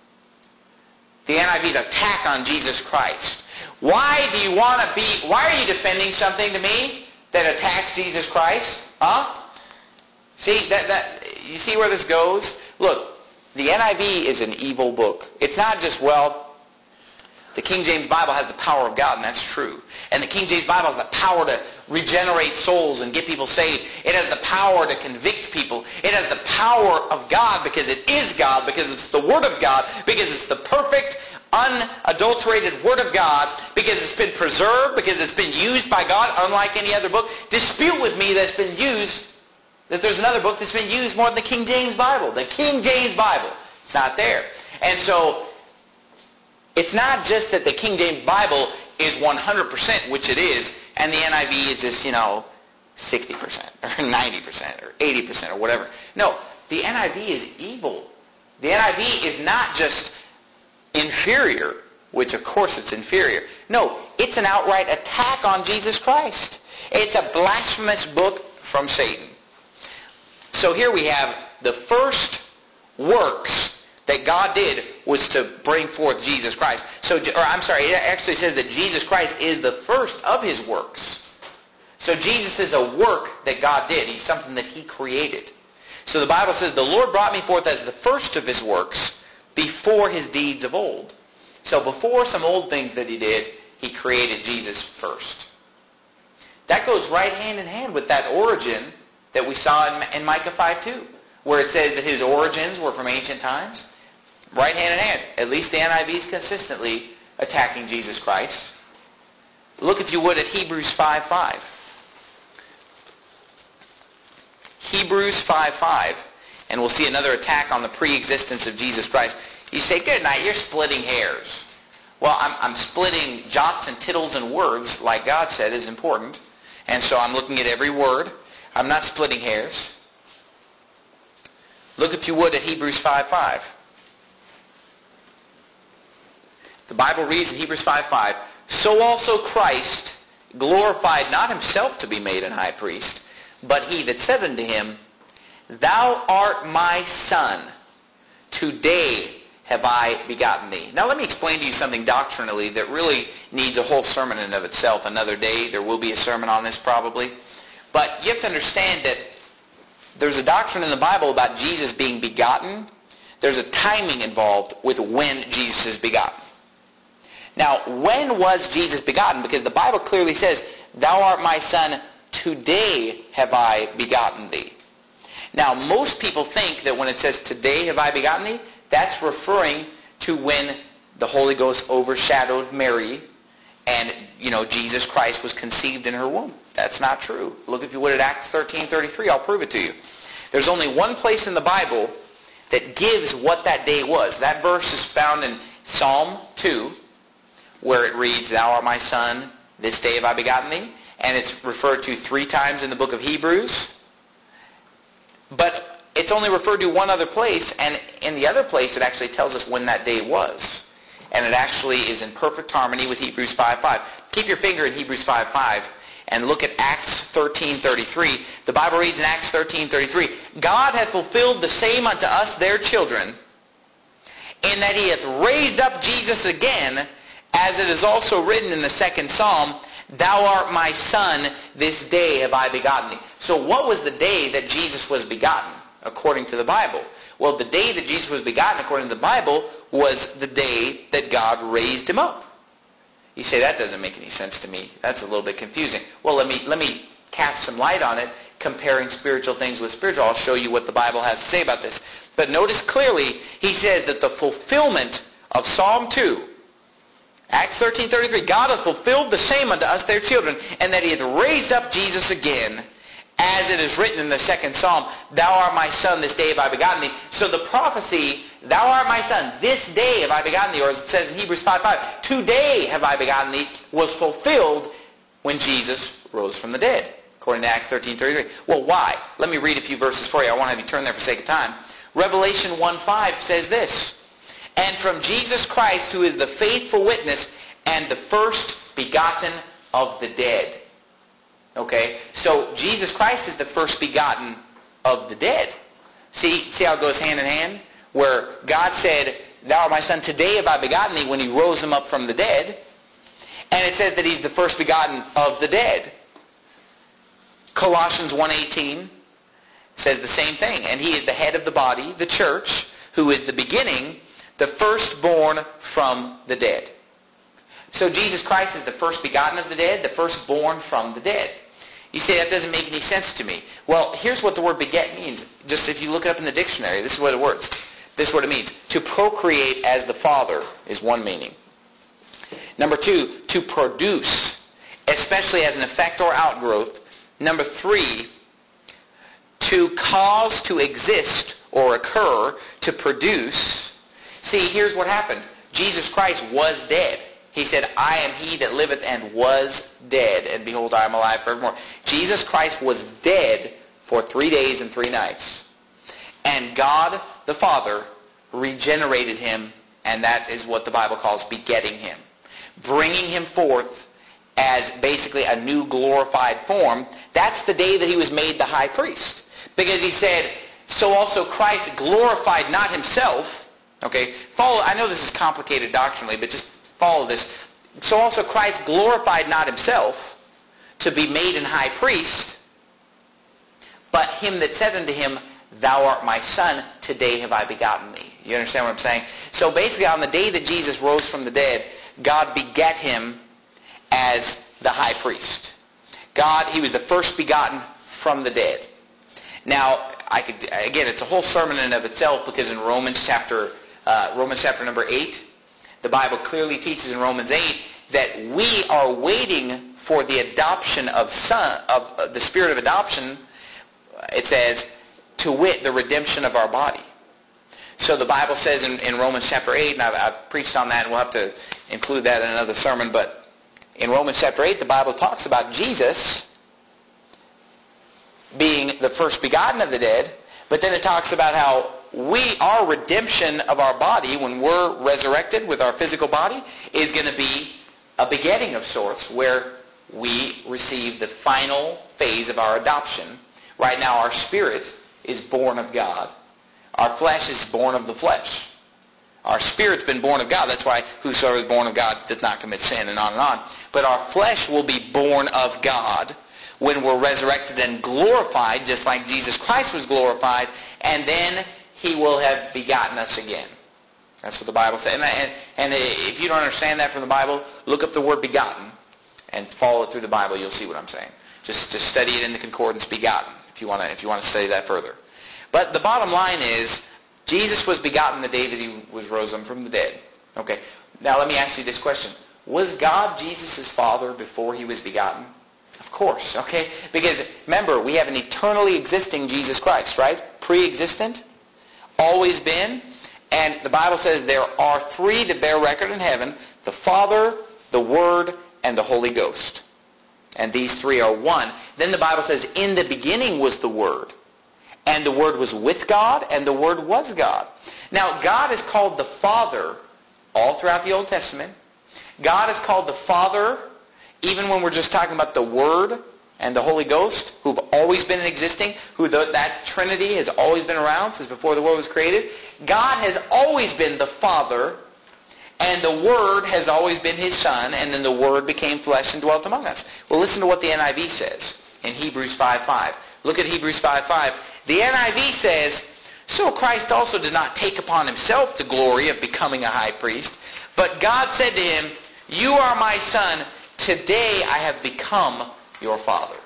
the N I V's attack on Jesus Christ. Why do you want to be, why are you defending something to me that attacks Jesus Christ? Huh? See, that, that, you see where this goes? Look, the N I V is an evil book. It's not just, well, the King James Bible has the power of God, and that's true. And the King James Bible has the power to regenerate souls and get people saved. It has the power to convict people. It has the power of God because it is God, because it's the Word of God, because it's the perfect, unadulterated Word of God, because it's been preserved, because it's been used by God, unlike any other book. Dispute with me that's been used, that there's another book that's been used more than the King James Bible. The King James Bible. It's not there. And so, it's not just that the King James Bible is one hundred percent, which it is, and the N I V is just, you know, sixty percent, or ninety percent, or eighty percent, or whatever. No, the N I V is evil. The N I V is not just inferior, which of course it's inferior. No, it's an outright attack on Jesus Christ. It's a blasphemous book from Satan. So here we have the first works that God did was to bring forth Jesus Christ. So, or I'm sorry, it actually says that Jesus Christ is the first of his works. So Jesus is a work that God did. He's something that he created. So the Bible says, the Lord brought me forth as the first of his works before his deeds of old. So before some old things that he did, he created Jesus first. That goes right hand in hand with that origin that we saw in, in Micah five two, where it says that his origins were from ancient times. Right hand in hand. At least the N I V is consistently attacking Jesus Christ. Look, if you would, at Hebrews five five. Hebrews five five. And we'll see another attack on the pre-existence of Jesus Christ. You say, good night, you're splitting hairs. Well, I'm, I'm splitting jots and tittles and words, like God said is important. And so I'm looking at every word. I'm not splitting hairs. Look, if you would, at Hebrews five five. The Bible reads in Hebrews five five, so also Christ glorified not himself to be made an high priest, but he that said unto him, Thou art my son, today have I begotten thee. Now let me explain to you something doctrinally that really needs a whole sermon in and of itself. Another day there will be a sermon on this probably. But you have to understand that there's a doctrine in the Bible about Jesus being begotten. There's a timing involved with when Jesus is begotten. Now, when was Jesus begotten? Because the Bible clearly says, Thou art my son, today have I begotten thee. Now, most people think that when it says, today have I begotten thee, that's referring to when the Holy Ghost overshadowed Mary and, you know, Jesus Christ was conceived in her womb. That's not true. Look, if you would, at Acts thirteen thirty-three. I'll prove it to you. There's only one place in the Bible that gives what that day was. That verse is found in Psalm two, where it reads, Thou art my son, this day have I begotten thee. And it's referred to three times in the book of Hebrews. But it's only referred to one other place, and in the other place it actually tells us when that day was. And it actually is in perfect harmony with Hebrews five five. Keep your finger in Hebrews five five and look at Acts thirteen thirty-three. The Bible reads in Acts thirteen thirty-three, God hath fulfilled the same unto us their children, in that he hath raised up Jesus again, as it is also written in the second Psalm, Thou art my son, this day have I begotten thee. So what was the day that Jesus was begotten, according to the Bible? Well, the day that Jesus was begotten, according to the Bible, was the day that God raised him up. You say, that doesn't make any sense to me. That's a little bit confusing. Well, let me, let me cast some light on it, comparing spiritual things with spiritual. I'll show you what the Bible has to say about this. But notice clearly, he says that the fulfillment of Psalm two, Acts thirteen thirty-three, God hath fulfilled the same unto us their children, and that he hath raised up Jesus again, As it is written in the second Psalm, thou art my son, this day have I begotten thee. So the prophecy, thou art my son, this day have I begotten thee, or as it says in Hebrews five five, today have I begotten thee, was fulfilled when Jesus rose from the dead, according to Acts thirteen thirty-three. Well, why? Let me read a few verses for you. I won't have you turn there for sake of time. Revelation one five says this, and from Jesus Christ, who is the faithful witness and the first begotten of the dead. Okay, so Jesus Christ is the first begotten of the dead. See, see how it goes hand in hand? Where God said, thou art my son, today have I begotten thee, when he rose him up from the dead. And it says that he's the first begotten of the dead. Colossians one eighteen says the same thing. And he is the head of the body, the church, who is the beginning, the firstborn from the dead. So Jesus Christ is the first begotten of the dead, the firstborn from the dead. You say, that doesn't make any sense to me. Well, here's what the word beget means. Just if you look it up in the dictionary, this is what it works. This is what it means. To procreate as the Father is one meaning. Number two, to produce, especially as an effect or outgrowth. Number three, to cause to exist or occur, to produce. See, here's what happened. Jesus Christ was dead. He said, I am he that liveth and was dead, and behold, I am alive forevermore. Jesus Christ was dead for three days and three nights. And God the Father regenerated him, and that is what the Bible calls begetting him. Bringing him forth as basically a new glorified form. That's the day that he was made the high priest. Because he said, so also Christ glorified not himself. Okay, follow. I know this is complicated doctrinally, but just follow this. So also Christ glorified not himself to be made an high priest, but him that said unto him, thou art my son, today have I begotten thee. You understand what I'm saying? So basically on the day that Jesus rose from the dead, God begat him as the high priest. God, he was the first begotten from the dead. Now, I could, again, it's a whole sermon in and of itself, because in Romans chapter, uh, Romans chapter number eight, the Bible clearly teaches in Romans eight that we are waiting for the adoption of son, of, of the spirit of adoption. It says, to wit, the redemption of our body. So the Bible says in, in Romans chapter eight, and I've, I've preached on that, and we'll have to include that in another sermon, but in Romans chapter eight, the Bible talks about Jesus being the first begotten of the dead, but then it talks about how we, our redemption of our body, when we're resurrected with our physical body, is going to be a begetting of sorts, where we receive the final phase of our adoption. Right now, our spirit is born of God. Our flesh is born of the flesh. Our spirit's been born of God. That's why whosoever is born of God does not commit sin, and on and on. But our flesh will be born of God when we're resurrected and glorified, just like Jesus Christ was glorified, and then he will have begotten us again. That's what the Bible says. And, and, and if you don't understand that from the Bible, look up the word begotten and follow it through the Bible. You'll see what I'm saying. Just, just study it in the concordance, begotten, if you want to if you want to study that further. But the bottom line is, Jesus was begotten the day that he was risen from the dead. Okay. Now let me ask you this question. Was God Jesus' Father before he was begotten? Of course, okay? Because remember, we have an eternally existing Jesus Christ, right? Pre-existent, always been. And the Bible says there are three that bear record in heaven, the Father, the Word, and the Holy Ghost. And these three are one. Then the Bible says, in the beginning was the Word. And the Word was with God, and the Word was God. Now, God is called the Father all throughout the Old Testament. God is called the Father even when we're just talking about the Word and the Holy Ghost, who've always been existing, who the, that Trinity has always been around since before the world was created. God has always been the Father, and the Word has always been his Son, and then the Word became flesh and dwelt among us. Well, listen to what the N I V says in Hebrews five five. Look at Hebrews five five. The N I V says, so Christ also did not take upon himself the glory of becoming a high priest, but God said to him, you are my Son, today I have become your Father.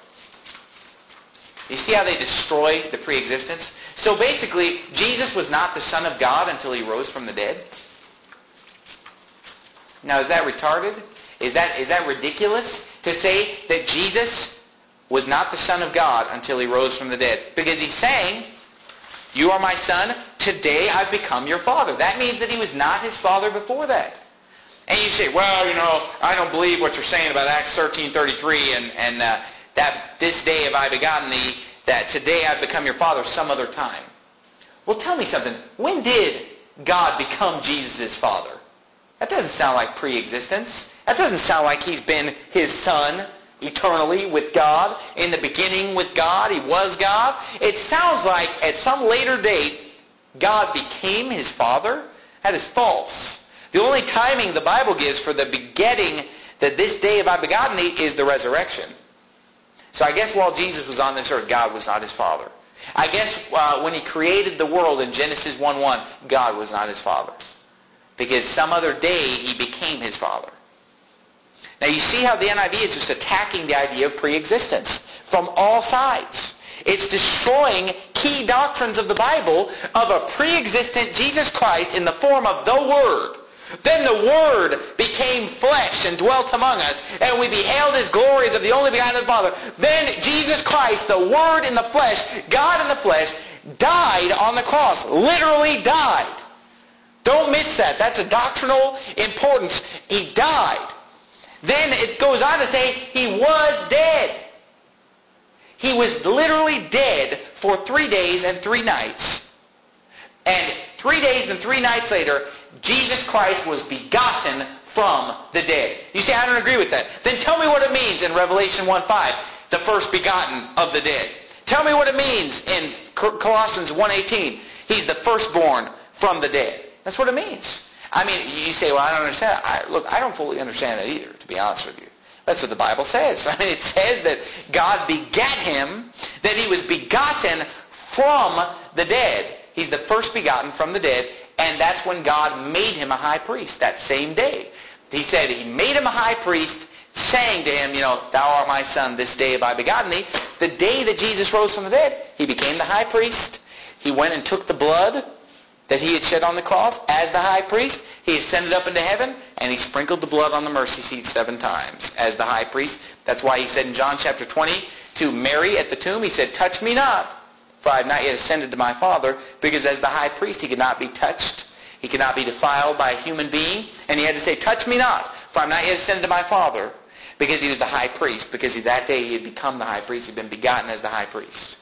You see how they destroy the pre-existence? So basically, Jesus was not the Son of God until he rose from the dead. Now, is that retarded? Is that is that ridiculous to say that Jesus was not the Son of God until he rose from the dead. Because he's saying, you are my son, today I've become your father. That means that he was not his father before that. And you say, well, you know, I don't believe what you're saying about Acts thirteen thirty-three and, and uh, that this day have I begotten thee, that today I've become your father some other time. Well, tell me something. When did God become Jesus' father? That doesn't sound like pre-existence. That doesn't sound like he's been his son eternally with God, in the beginning with God, he was God. It sounds like at some later date, God became his father. That is false. The only timing the Bible gives for the begetting, that this day have I begotten thee, is the resurrection. So I guess while Jesus was on this earth, God was not his father. I guess uh, when he created the world in Genesis one one, God was not his father. Because some other day he became his father. Now you see how the N I V is just attacking the idea of pre-existence from all sides. It's destroying key doctrines of the Bible of a pre-existent Jesus Christ in the form of the Word. Then the Word became flesh and dwelt among us, and we beheld his glories of the only begotten of the Father. Then Jesus Christ, the Word in the flesh, God in the flesh, died on the cross. Literally died. Don't miss that. That's a doctrinal importance. He died. Then it goes on to say he was dead. He was literally dead for three days and three nights. And three days and three nights later, Jesus Christ was begotten from the dead. You say, I don't agree with that. Then tell me what it means in Revelation one five, the first begotten of the dead. Tell me what it means in Colossians one eighteen, he's the firstborn from the dead. That's what it means. I mean, you say, well, I don't understand. I, look, I don't fully understand that either, to be honest with you. That's what the Bible says. I mean, it says that God begat him, that he was begotten from the dead. He's the first begotten from the dead, and that's when God made him a high priest, that same day. He said he made him a high priest, saying to him, you know, thou art my son, this day have I begotten thee. The day that Jesus rose from the dead, he became the high priest. He went and took the blood that he had shed on the cross as the high priest. He ascended up into heaven, and he sprinkled the blood on the mercy seat seven times as the high priest. That's why he said in John chapter twenty to Mary at the tomb, he said, touch me not, for I have not yet ascended to my Father, because as the high priest he could not be touched. He could not be defiled by a human being, and he had to say, touch me not, for I have not yet ascended to my Father, because he was the high priest, because he, that day he had become the high priest, he had been begotten as the high priest.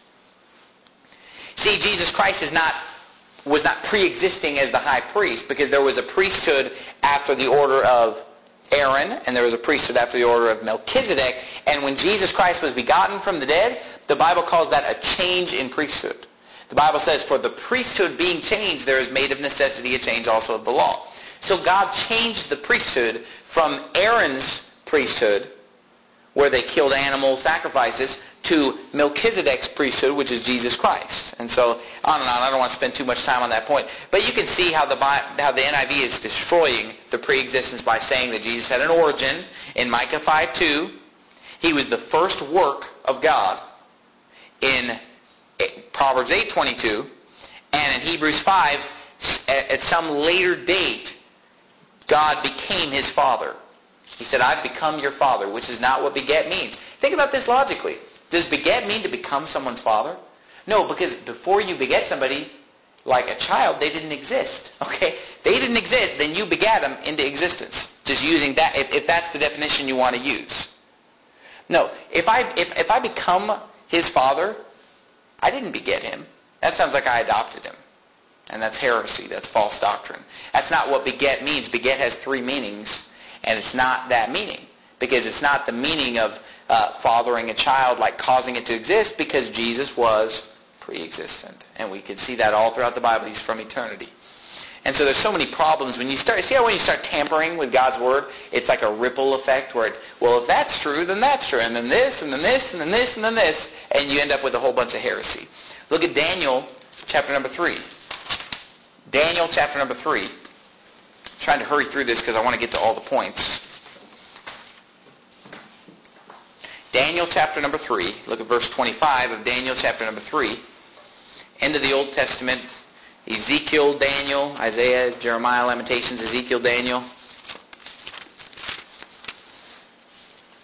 See, Jesus Christ is not was not pre-existing as the high priest, because there was a priesthood after the order of Aaron, and there was a priesthood after the order of Melchizedek, and when Jesus Christ was begotten from the dead, the Bible calls that a change in priesthood. The Bible says, for the priesthood being changed, there is made of necessity a change also of the law. So God changed the priesthood from Aaron's priesthood, where they killed animal sacrifices, to Melchizedek's priesthood, which is Jesus Christ. And so on and on. I don't want to spend too much time on that point. But you can see how the how the N I V is destroying the pre-existence by saying that Jesus had an origin. In Micah five two, he was the first work of God. In Proverbs eight twenty-two, and in Hebrews five, at some later date, God became his father. He said, I've become your father, which is not what beget means. Think about this logically. Does beget mean to become someone's father? No, because before you beget somebody, like a child, they didn't exist. Okay? They didn't exist, then you begat them into existence. Just using that, if, if that's the definition you want to use. No, if I if, if I become his father, I didn't beget him. That sounds like I adopted him. And that's heresy. That's false doctrine. That's not what beget means. Beget has three meanings, and it's not that meaning. Because it's not the meaning of uh, fathering a child, like causing it to exist, because Jesus was pre-existent. And we can see that all throughout the Bible. He's from eternity. And so there's so many problems when you start, see how when you start tampering with God's Word, it's like a ripple effect where, it, well, if that's true, then that's true. And then this, and then this, and then this, and then this. And you end up with a whole bunch of heresy. Look at Daniel chapter number three. Daniel chapter number three. I'm trying to hurry through this because I want to get to all the points. Daniel chapter number three. Look at verse twenty-five of Daniel chapter number three. End of the Old Testament. Ezekiel, Daniel, Isaiah, Jeremiah, Lamentations, Ezekiel, Daniel.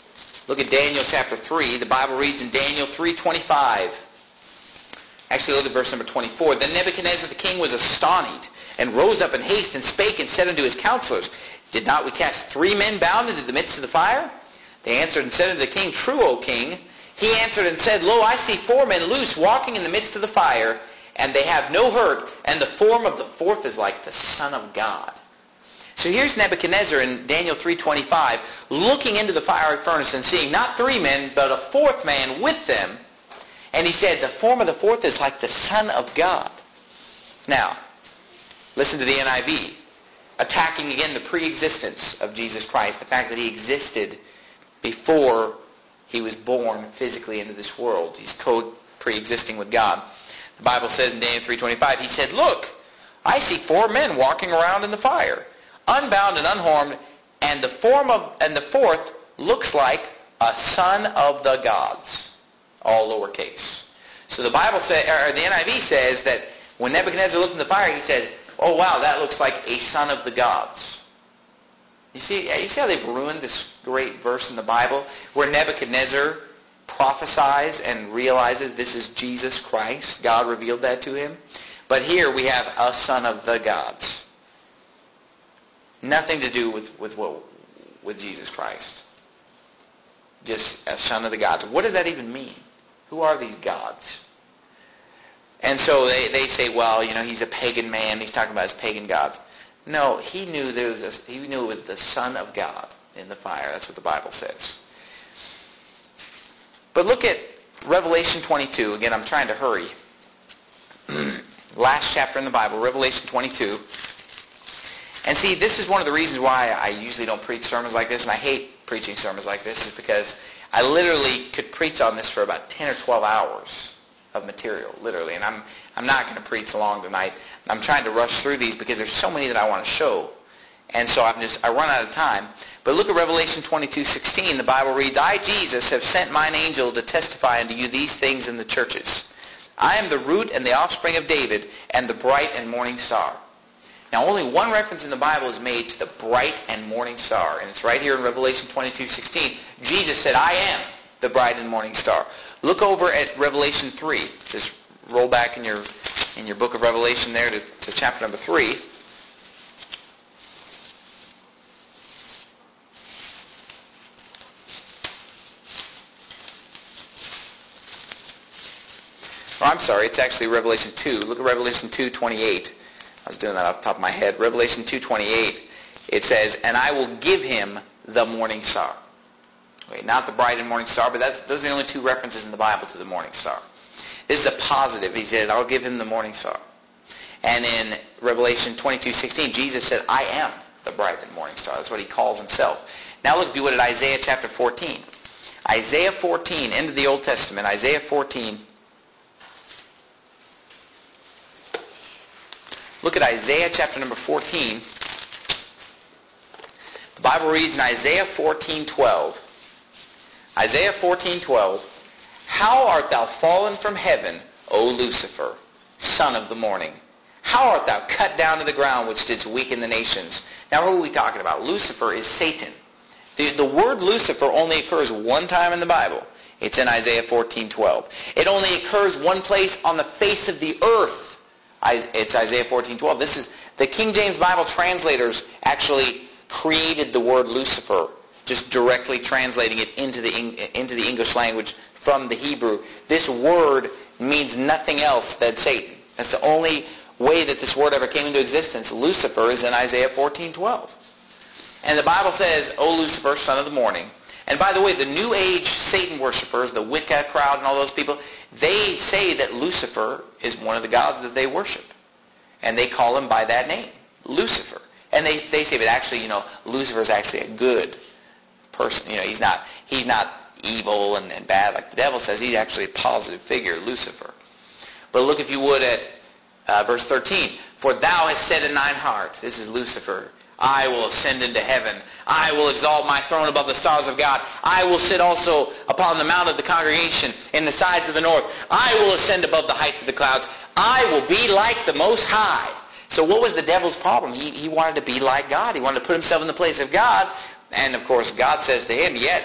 Look at Daniel chapter three. The Bible reads in Daniel three twenty-five. Actually, look at verse number twenty-four. Then Nebuchadnezzar the king was astonished, and rose up in haste, and spake, and said unto his counselors, Did not we cast three men bound into the midst of the fire? They answered and said unto the king, True, O king. He answered and said, Lo, I see four men loose, walking in the midst of the fire, and they have no hurt, and the form of the fourth is like the Son of God. So here's Nebuchadnezzar in Daniel three twenty-five, looking into the fiery furnace and seeing not three men, but a fourth man with them. And he said, the form of the fourth is like the Son of God. Now, listen to the N I V, attacking again the pre-existence of Jesus Christ, the fact that he existed before he was born physically into this world. He's co-pre-existing with God. The Bible says in Daniel three twenty-five, he said, Look, I see four men walking around in the fire, unbound and unharmed, and the form of and the fourth looks like a son of the gods, all lowercase. So the Bible says, or the N I V says that when Nebuchadnezzar looked in the fire, he said, "Oh wow, that looks like a son of the gods." You see, you see how they've ruined this great verse in the Bible where Nebuchadnezzar prophesies and realizes this is Jesus Christ. God revealed that to him. But here we have a son of the gods. Nothing to do with, with, what, with Jesus Christ. Just a son of the gods. What does that even mean? Who are these gods? And so they, they say, well, you know, he's a pagan man. He's talking about his pagan gods. No, he knew there was a, he knew it was the Son of God in the fire. That's what the Bible says. But look at Revelation twenty-two. Again, I'm trying to hurry. Last chapter in the Bible, Revelation twenty-two. And see, this is one of the reasons why I usually don't preach sermons like this, and I hate preaching sermons like this, is because I literally could preach on this for about ten or twelve hours of material, literally. And I'm I'm not going to preach long tonight. I'm trying to rush through these because there's so many that I want to show. And so I'm just I run out of time. But look at Revelation twenty-two sixteen. The Bible reads, I, Jesus, have sent mine angel to testify unto you these things in the churches. I am the root and the offspring of David and the bright and morning star. Now, only one reference in the Bible is made to the bright and morning star, and it's right here in Revelation twenty-two sixteen. Jesus said, I am the bright and morning star. Look over at Revelation three. Just roll back in your in your book of Revelation there to, to chapter number three. Oh, I'm sorry, it's actually Revelation two. Look at Revelation two twenty-eight. I was doing that off the top of my head. Revelation two twenty-eight, it says, and I will give him the morning star. Wait, not the bright and morning star, but that's, those are the only two references in the Bible to the morning star. This is a positive. He said, I'll give him the morning star. And in Revelation twenty-two sixteen, Jesus said, I am the bright and morning star. That's what he calls himself. Now look, if you would, at Isaiah chapter fourteen. Isaiah fourteen, into the Old Testament, Isaiah fourteen. Look at Isaiah chapter number fourteen. The Bible reads in Isaiah fourteen twelve. Isaiah fourteen twelve. How art thou fallen from heaven, O Lucifer, son of the morning? How art thou cut down to the ground, which didst weaken the nations? Now, who are we talking about? Lucifer is Satan. The, the word Lucifer only occurs one time in the Bible. It's in Isaiah fourteen twelve. It only occurs one place on the face of the earth. It's Isaiah fourteen twelve. This is the King James Bible translators actually created the word Lucifer, just directly translating it into the into the English language from the Hebrew. This word means nothing else than Satan. That's the only way that this word ever came into existence. Lucifer is in Isaiah fourteen twelve. And the Bible says, O Lucifer, son of the morning. And by the way, the New Age Satan worshipers, the Wicca crowd and all those people, they say that Lucifer is one of the gods that they worship. And they call him by that name, Lucifer. And they, they say that actually, you know, Lucifer is actually a good person. You know, he's not he's not evil and, and bad like the devil says. He's actually a positive figure, Lucifer. But look, if you would, at uh, verse thirteen. For thou hast said in thine heart, this is Lucifer, I will ascend into heaven. I will exalt my throne above the stars of God. I will sit also upon the mount of the congregation in the sides of the north. I will ascend above the heights of the clouds. I will be like the Most High. So what was the devil's problem? He, he wanted to be like God. He wanted to put himself in the place of God. And of course, God says to him, yet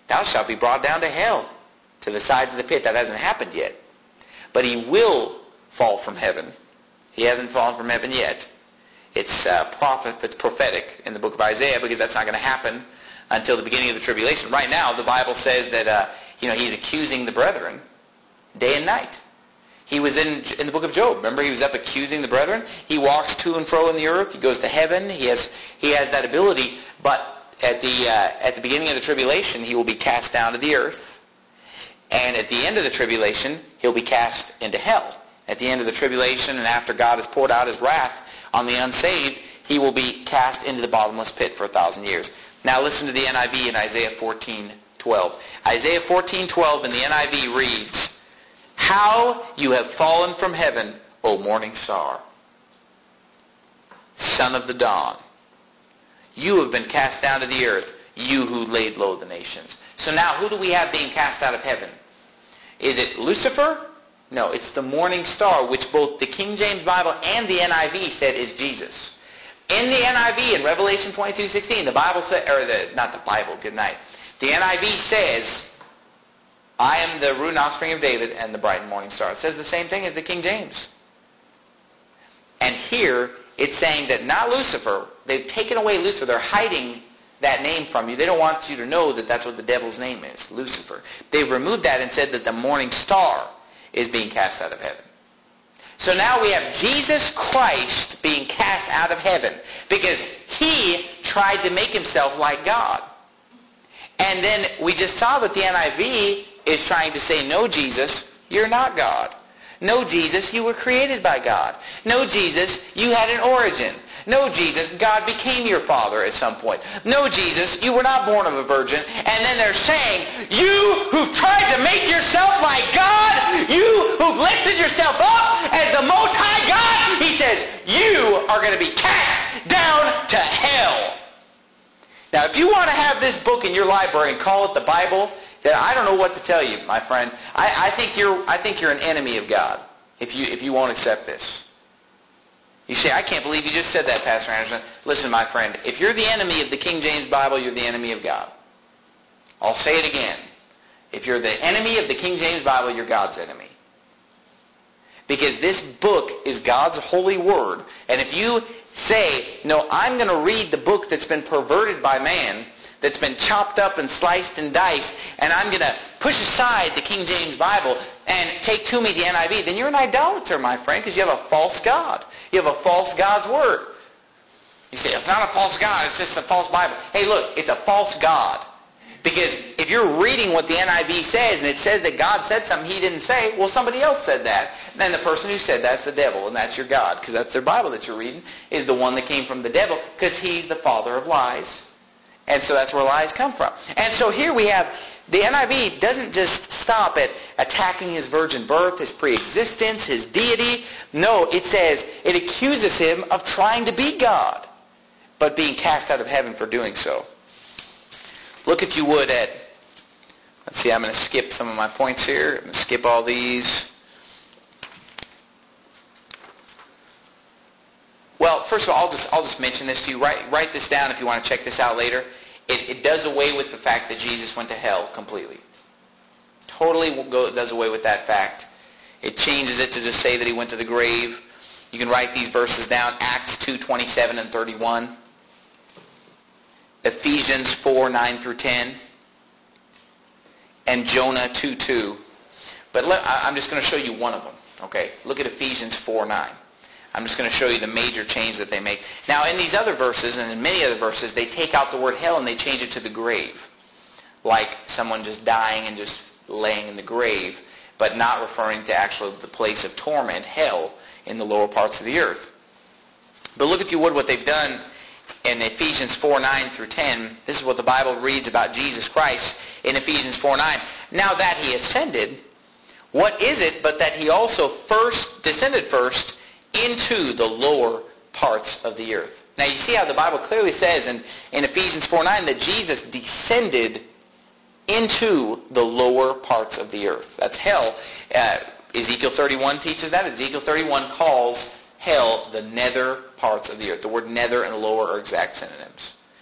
thou shalt be brought down to hell, to the sides of the pit. That hasn't happened yet. But he will fall from heaven. He hasn't fallen from heaven yet. It's uh, prophet, it's prophetic in the book of Isaiah, because that's not going to happen until the beginning of the tribulation. Right now, the Bible says that uh, you know he's accusing the brethren day and night. He was in in the book of Job. Remember, he was up accusing the brethren. He walks to and fro in the earth. He goes to heaven. He has he has that ability. But at the uh, at the beginning of the tribulation, he will be cast down to the earth. And at the end of the tribulation, he'll be cast into hell. At the end of the tribulation, and after God has poured out his wrath on the unsaved, he will be cast into the bottomless pit for a thousand years. Now listen to the N I V in Isaiah fourteen twelve. Isaiah fourteen twelve in the N I V reads, "How you have fallen from heaven, O morning star, son of the dawn. You have been cast down to the earth, you who laid low the nations." So now who do we have being cast out of heaven? Is it Lucifer? No, it's the morning star, which both the King James Bible and the N I V said is Jesus. In the N I V, in Revelation twenty-two sixteen, the Bible says, or the, not the Bible, good night. The N I V says, "I am the root and offspring of David and the bright and morning star." It says the same thing as the King James. And here, it's saying that not Lucifer. They've taken away Lucifer. They're hiding that name from you. They don't want you to know that that's what the devil's name is, Lucifer. They've removed that and said that the morning star is being cast out of heaven. So now we have Jesus Christ being cast out of heaven because he tried to make himself like God. And then we just saw that the N I V is trying to say, no, Jesus, you're not God. No, Jesus, you were created by God. No, Jesus, you had an origin. No, Jesus, God became your father at some point. No, Jesus, you were not born of a virgin. And then they're saying, you who've tried to make yourself like God, you who've lifted yourself up as the Most High God, he says, you are going to be cast down to hell. Now, if you want to have this book in your library and call it the Bible, then I don't know what to tell you, my friend. I, I think you're I think you're an enemy of God if you if you won't accept this. You say, I can't believe you just said that, Pastor Anderson. Listen, my friend, if you're the enemy of the King James Bible, you're the enemy of God. I'll say it again. If you're the enemy of the King James Bible, you're God's enemy. Because this book is God's holy word. And if you say, no, I'm going to read the book that's been perverted by man, that's been chopped up and sliced and diced, and I'm going to push aside the King James Bible and take to me the N I V, then you're an idolater, my friend, because you have a false God. You have a false God's word. You say, it's not a false God, it's just a false Bible. Hey, look, it's a false God. Because if you're reading what the N I V says, and it says that God said something he didn't say, well, somebody else said that. And then the person who said that's the devil, and that's your God, because that's their Bible that you're reading, is the one that came from the devil, because he's the father of lies. And so that's where lies come from. And so here we have, the N I V doesn't just stop at attacking his virgin birth, his pre-existence, his deity. No, it says, it accuses him of trying to be God, but being cast out of heaven for doing so. Look, if you would, at, let's see, I'm going to skip some of my points here. I'm going to skip all these. Well, first of all, I'll just, I'll just mention this to you. Write, write this down if you want to check this out later. It, it does away with the fact that Jesus went to hell completely. Totally go, does away with that fact. It changes it to just say that he went to the grave. You can write these verses down. Acts two, twenty-seven and thirty-one. Ephesians four, nine through ten. And Jonah two, two. But let, I'm just going to show you one of them. Okay? Look at Ephesians four, nine. I'm just going to show you the major change that they make. Now, in these other verses, and in many other verses, they take out the word hell and they change it to the grave. Like someone just dying and just laying in the grave, but not referring to actually the place of torment, hell, in the lower parts of the earth. But look, if you would, what they've done in Ephesians four, nine through ten. This is what the Bible reads about Jesus Christ in Ephesians four, nine. Now that he ascended, what is it but that he also first descended first into the lower parts of the earth? Now you see how the Bible clearly says in, in Ephesians four, nine that Jesus descended into the lower parts of the earth. That's hell. Uh, Ezekiel thirty-one teaches that. Ezekiel thirty-one calls hell the nether parts of the earth. The word nether and lower are exact synonyms.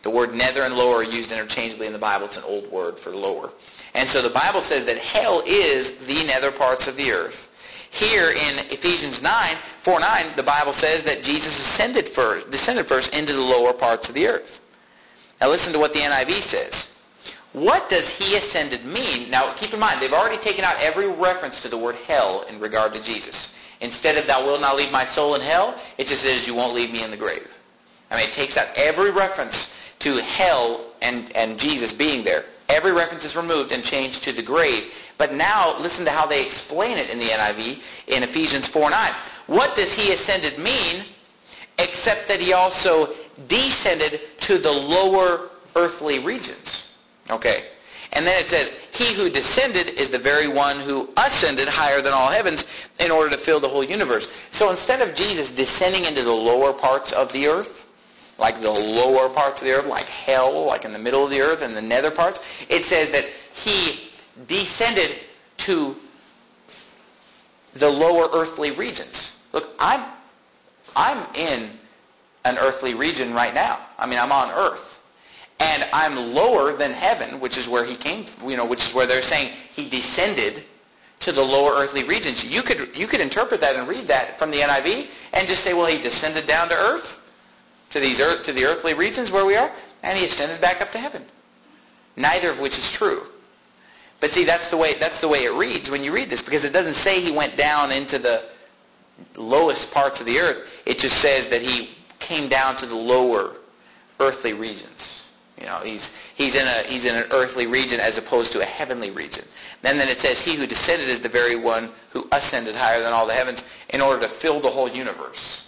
The word nether and lower are used interchangeably in the Bible. It's an old word for lower. And so the Bible says that hell is the nether parts of the earth. Here in Ephesians nine, four nine, the Bible says that Jesus ascended first, descended first into the lower parts of the earth. Now listen to what the N I V says. What does he ascended mean? Now keep in mind, they've already taken out every reference to the word hell in regard to Jesus. Instead of thou wilt not leave my soul in hell, it just says you won't leave me in the grave. I mean, it takes out every reference to hell and, and Jesus being there. Every reference is removed and changed to the grave. But now, listen to how they explain it in the N I V in Ephesians four nine. What does he ascended mean except that he also descended to the lower earthly regions? Okay. And then it says, he who descended is the very one who ascended higher than all heavens in order to fill the whole universe. So instead of Jesus descending into the lower parts of the earth, like the lower parts of the earth, like hell, like in the middle of the earth and the nether parts, it says that he descended to the lower earthly regions. Look, I'm I'm in an earthly region right now. I mean, I'm on earth. And I'm lower than heaven, which is where he came, you know, which is where they're saying he descended to the lower earthly regions. You could you could interpret that and read that from the N I V and just say, well, he descended down to earth, to these earth to the earthly regions where we are, and he ascended back up to heaven. Neither of which is true. But see, that's the way that's the way it reads when you read this, because it doesn't say he went down into the lowest parts of the earth. It just says that he came down to the lower earthly regions. You know, he's he's in a he's in an earthly region as opposed to a heavenly region. And then it says, he who descended is the very one who ascended higher than all the heavens in order to fill the whole universe.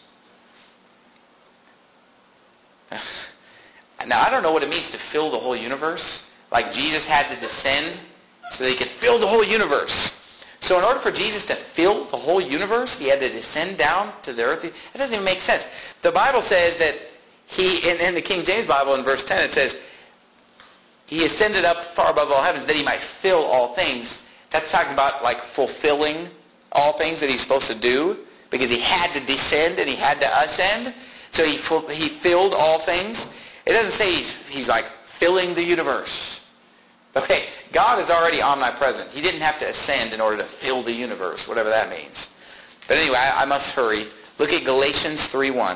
Now, I don't know what it means to fill the whole universe. Like Jesus had to descend so that he could fill the whole universe. So in order for Jesus to fill the whole universe, he had to descend down to the earth. That doesn't even make sense. The Bible says that he, in, in the King James Bible in verse ten, it says, he ascended up far above all heavens that he might fill all things. That's talking about like fulfilling all things that he's supposed to do, because he had to descend and he had to ascend. So he he filled all things. It doesn't say he's, he's like filling the universe. Okay, God is already omnipresent. He didn't have to ascend in order to fill the universe, whatever that means. But anyway, I, I must hurry. Look at Galatians three one.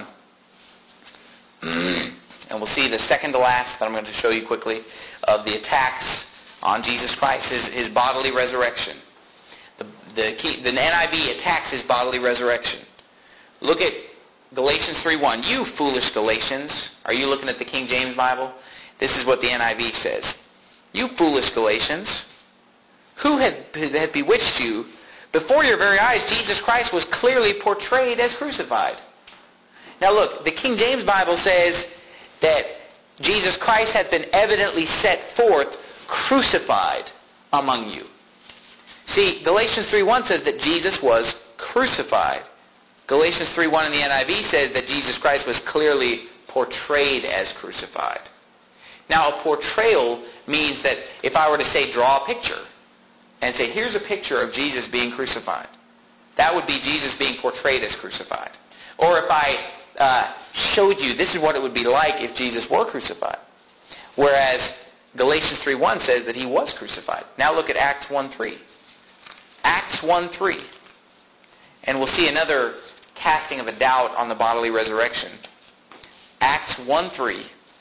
And we'll see the second to last that I'm going to show you quickly of the attacks on Jesus Christ, his, his bodily resurrection. The, the, key, the N I V attacks his bodily resurrection. Look at Galatians three one. You foolish Galatians. Are you looking at the King James Bible? This is what the N I V says. You foolish Galatians, who had, had bewitched you? Before your very eyes, Jesus Christ was clearly portrayed as crucified. Now look, the King James Bible says that Jesus Christ had been evidently set forth crucified among you. See, Galatians three one says that Jesus was crucified. Galatians three one in the N I V says that Jesus Christ was clearly portrayed as crucified. Now, a portrayal means that if I were to say, draw a picture, and say, here's a picture of Jesus being crucified, that would be Jesus being portrayed as crucified. Or if I uh, showed you, this is what it would be like if Jesus were crucified. Whereas Galatians three one says that he was crucified. Now look at Acts one three. Acts one three. And we'll see another casting of a doubt on the bodily resurrection. Acts one three.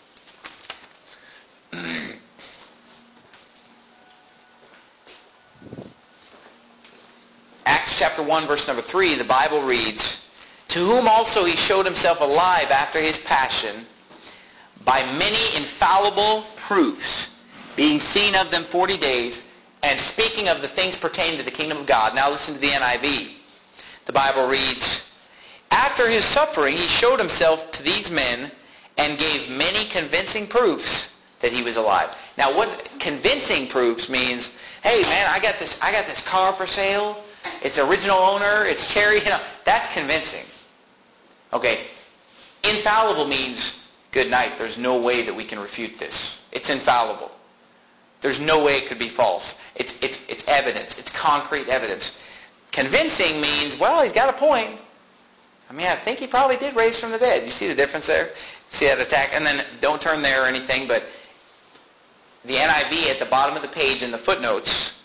Acts chapter one, verse number three, the Bible reads, to whom also he showed himself alive after his passion by many infallible proofs, being seen of them forty days, and speaking of the things pertaining to the kingdom of God. Now listen to the N I V. The Bible reads, after his suffering he showed himself to these men and gave many convincing proofs that he was alive. Now what convincing proofs means, hey man, I got this I got this car for sale. It's original owner, it's cherry, you know, that's convincing. Okay. Infallible means, good night, there's no way that we can refute this. It's infallible. There's no way it could be false. It's it's it's evidence. It's concrete evidence. Convincing means, well, he's got a point. I mean, I think he probably did raise from the dead. You see the difference there? See that attack? And then don't turn there or anything, but the N I V at the bottom of the page in the footnotes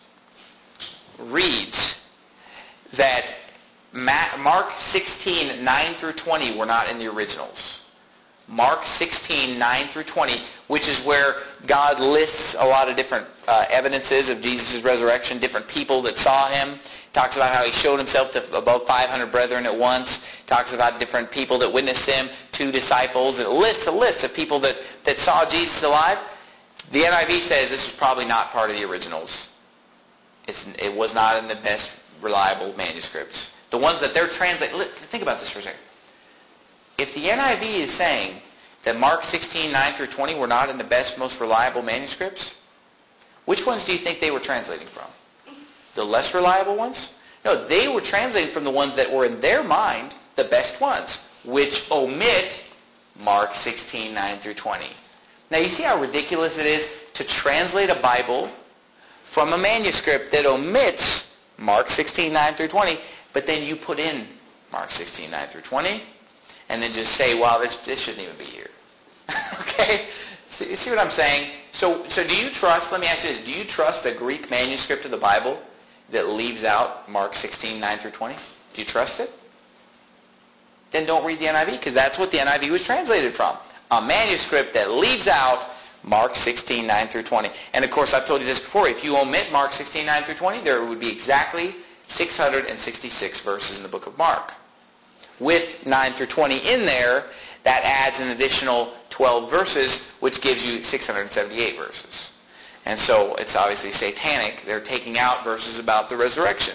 reads that Mark sixteen, nine through twenty were not in the originals. Mark sixteen, nine through twenty, which is where God lists a lot of different uh, evidences of Jesus' resurrection, different people that saw him. Talks about how he showed himself to above five hundred brethren at once. Talks about different people that witnessed him, two disciples. It lists a list of people that, that saw Jesus alive. The N I V says this was probably not part of the originals. It's, it was not in the best reliable manuscripts. The ones that they're translating... Think about this for a second. If the N I V is saying that Mark sixteen, nine through twenty were not in the best, most reliable manuscripts, which ones do you think they were translating from? The less reliable ones? No, they were translating from the ones that were in their mind the best ones, which omit Mark sixteen, nine through twenty. Now you see how ridiculous it is to translate a Bible from a manuscript that omits Mark sixteen, nine through twenty, but then you put in Mark sixteen, nine through twenty, and then just say, well, this, this shouldn't even be here. Okay? See, see what I'm saying? So, so do you trust, let me ask you this, do you trust a Greek manuscript of the Bible that leaves out Mark sixteen, nine through twenty? Do you trust it? Then don't read the N I V, because that's what the N I V was translated from. A manuscript that leaves out Mark sixteen, nine through twenty. And of course, I've told you this before, if you omit Mark sixteen, nine through twenty, there would be exactly six hundred sixty-six verses in the book of Mark. With nine through twenty in there, that adds an additional twelve verses, which gives you six hundred seventy-eight verses. And so it's obviously satanic. They're taking out verses about the resurrection.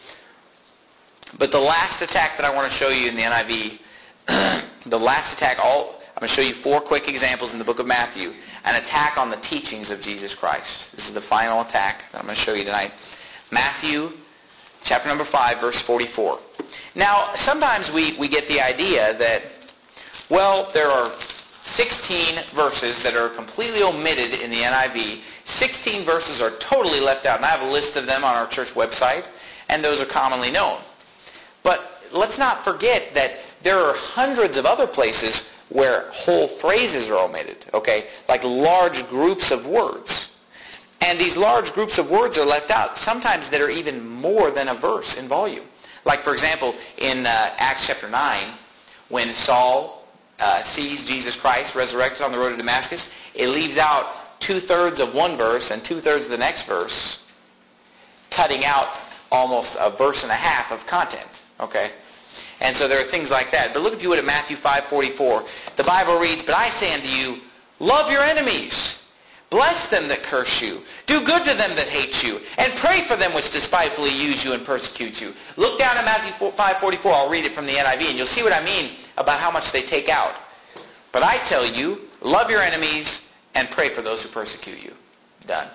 But the last attack that I want to show you in the N I V, the last attack, all I'm going to show you four quick examples in the book of Matthew, an attack on the teachings of Jesus Christ. This is the final attack that I'm going to show you tonight. Matthew chapter number five, verse forty-four. Now, sometimes we, we get the idea that, well, there are sixteen verses that are completely omitted in the N I V. sixteen verses are totally left out, and I have a list of them on our church website, and those are commonly known. But let's not forget that there are hundreds of other places where whole phrases are omitted, okay? Like large groups of words. And these large groups of words are left out, sometimes that are even more than a verse in volume. Like, for example, in uh, Acts chapter nine, when Saul uh, sees Jesus Christ resurrected on the road to Damascus, it leaves out two-thirds of one verse and two-thirds of the next verse, cutting out almost a verse and a half of content, okay? And so there are things like that. But look, if you would, at Matthew five forty-four. The Bible reads, "But I say unto you, love your enemies. Bless them that curse you. Do good to them that hate you. And pray for them which despitefully use you and persecute you." Look down at Matthew five forty-four. I'll read it from the N I V, and you'll see what I mean about how much they take out. "But I tell you, love your enemies and pray for those who persecute you." Done.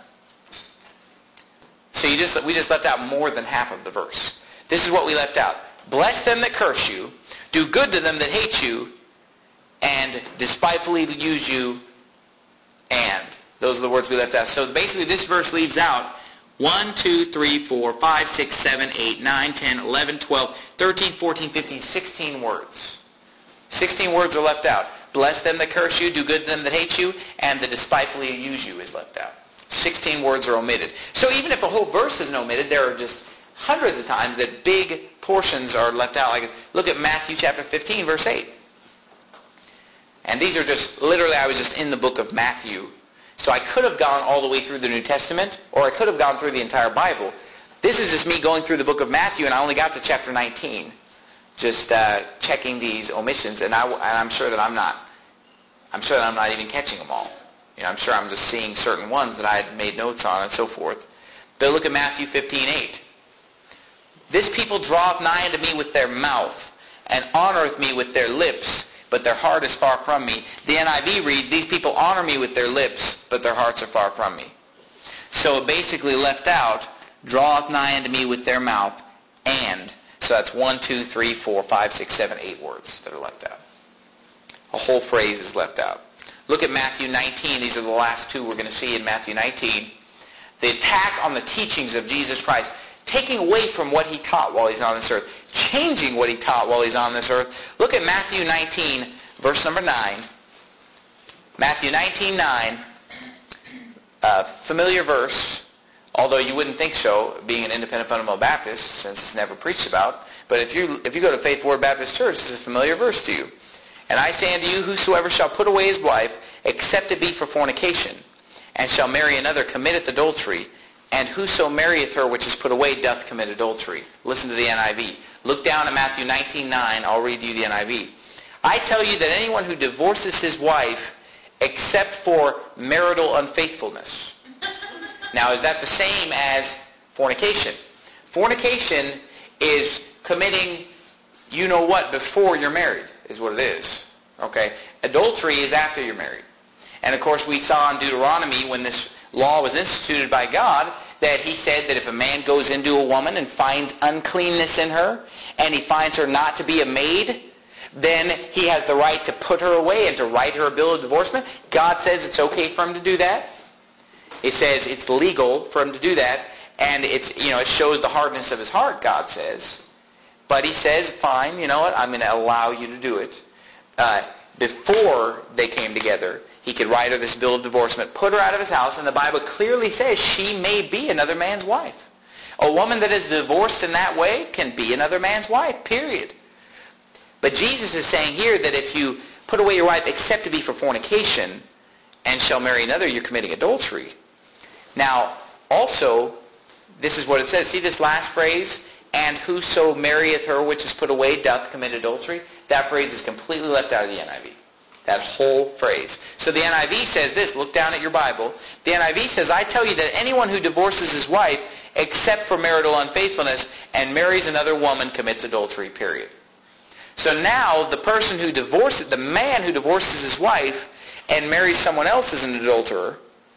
So you just we just left out more than half of the verse. This is what we left out. Bless them that curse you. Do good to them that hate you. And despitefully use you. And. Those are the words we left out. So basically this verse leaves out one, two, three, four, five, six, seven, eight, nine, ten, eleven, twelve, thirteen, fourteen, fifteen, sixteen words. sixteen words are left out. Bless them that curse you. Do good to them that hate you. And the despitefully use you is left out. sixteen words are omitted. So even if a whole verse isn't omitted, there are just hundreds of times that big portions are left out. Like, look at Matthew chapter fifteen, verse eight. And these are just, literally, I was just in the book of Matthew. So I could have gone all the way through the New Testament, or I could have gone through the entire Bible. This is just me going through the book of Matthew, and I only got to chapter nineteen. Just uh, checking these omissions, and, I, and I'm sure that I'm not, I'm sure that I'm not even catching them all. You know, I'm sure I'm just seeing certain ones that I had made notes on and so forth. But look at Matthew fifteen eight. "This people draweth nigh unto me with their mouth, and honoreth me with their lips, but their heart is far from me." The N I V reads, "These people honor me with their lips, but their hearts are far from me." So it basically left out, "draweth nigh unto me with their mouth," and. So that's one, two, three, four, five, six, seven, eight words that are left out. A whole phrase is left out. Look at Matthew nineteen. These are the last two we're going to see in Matthew nineteen. The attack on the teachings of Jesus Christ. Taking away from what he taught while he's on this earth. Changing what he taught while he's on this earth. Look at Matthew nineteen, verse number nine. Matthew nineteen nine, a familiar verse, although you wouldn't think so, being an independent fundamental Baptist, since it's never preached about. But if you if you go to Faith Word Baptist Church, it's a familiar verse to you. And I say unto you, whosoever shall put away his wife, except it be for fornication, and shall marry another, committeth adultery. And whoso marrieth her which is put away doth commit adultery. Listen to the N I V. Look down at Matthew nineteen nine. I'll read you the N I V. I tell you that anyone who divorces his wife except for marital unfaithfulness. Now, is that the same as fornication? Fornication is committing you-know-what before you're married, is what it is. Okay? Adultery is after you're married. And, of course, we saw in Deuteronomy when this law was instituted by God that he said that if a man goes into a woman and finds uncleanness in her, and he finds her not to be a maid, then he has the right to put her away and to write her a bill of divorcement. God says it's okay for him to do that. It says it's legal for him to do that, and it's, you know, it shows the hardness of his heart, God says. But he says, fine, you know what, I'm going to allow you to do it. Uh, before they came together, he could write her this bill of divorcement, put her out of his house, and the Bible clearly says she may be another man's wife. A woman that is divorced in that way can be another man's wife, period. But Jesus is saying here that if you put away your wife except to be for fornication and shall marry another, you're committing adultery. Now, also, this is what it says. See this last phrase? And whoso marrieth her which is put away doth commit adultery. That phrase is completely left out of the N I V. That whole phrase. So the N I V says this. Look down at your Bible. The N I V says, I tell you that anyone who divorces his wife except for marital unfaithfulness and marries another woman commits adultery, period. So now the person who divorces, the man who divorces his wife and marries someone else is an adulterer,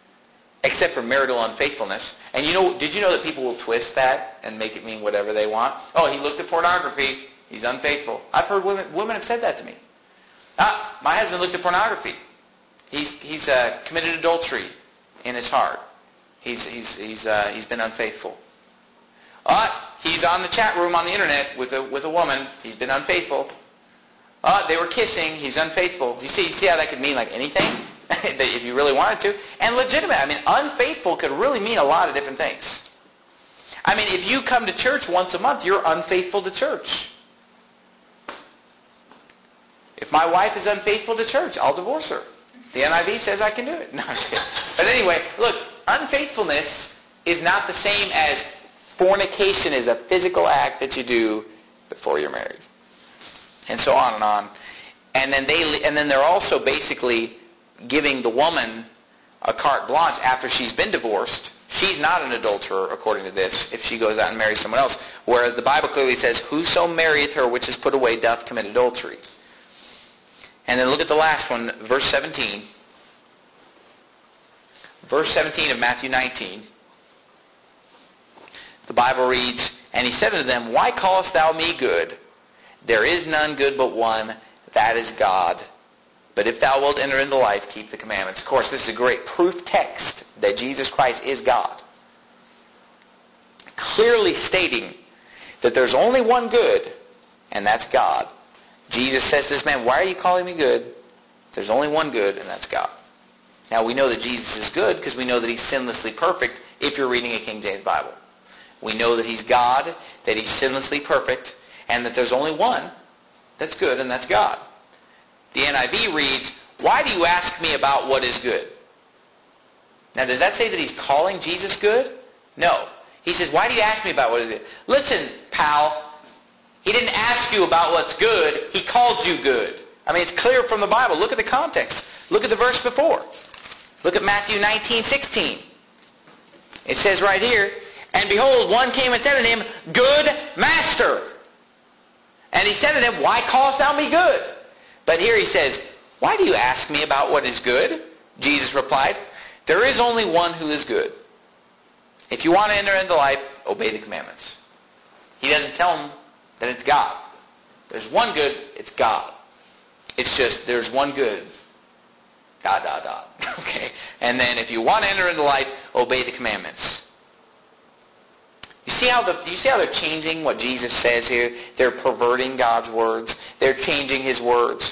except for marital unfaithfulness. And you know, did you know that people will twist that and make it mean whatever they want? Oh, he looked at pornography. He's unfaithful. I've heard women, women have said that to me. Ah, my husband looked at pornography. He's he's uh, committed adultery in his heart. He's he's he's uh, he's been unfaithful. Ah, he's on the chat room on the internet with a with a woman. He's been unfaithful. Ah, they were kissing. He's unfaithful. You see, you see how that could mean like anything, if you really wanted to, and legitimate. I mean, unfaithful could really mean a lot of different things. I mean, if you come to church once a month, you're unfaithful to church. If my wife is unfaithful to church, I'll divorce her. The N I V says I can do it. No, I'm just kidding. But anyway, look, unfaithfulness is not the same as fornication is a physical act that you do before you're married. And so on and on. And then they and then they're also basically giving the woman a carte blanche after she's been divorced. She's not an adulterer, according to this, if she goes out and marries someone else. Whereas the Bible clearly says, whoso marrieth her which is put away doth commit adultery. And then look at the last one, verse seventeen. Verse seventeen of Matthew nineteen. The Bible reads, and he said unto them, why callest thou me good? There is none good but one, that is God. But if thou wilt enter into life, keep the commandments. Of course, this is a great proof text that Jesus Christ is God. Clearly stating that there's only one good, and that's God. Jesus says to this man, why are you calling me good? There's only one good, and that's God. Now, we know that Jesus is good because we know that he's sinlessly perfect if you're reading a King James Bible. We know that he's God, that he's sinlessly perfect, and that there's only one that's good, and that's God. The N I V reads, why do you ask me about what is good? Now, does that say that he's calling Jesus good? No. He says, why do you ask me about what is good? Listen, pal, he didn't ask you about what's good. He called you good. I mean, it's clear from the Bible. Look at the context. Look at the verse before. Look at Matthew nineteen sixteen. It says right here, and behold, one came and said unto him, good master. And he said unto him, why callest thou me good? But here he says, why do you ask me about what is good? Jesus replied, there is only one who is good. If you want to enter into life, obey the commandments. He doesn't tell him that it's God. There's one good, it's God. It's just, there's one good. Dot, dot, dot. Okay? And then if you want to enter into life, obey the commandments. You see how the you see how they're changing what Jesus says here? They're perverting God's words. They're changing his words.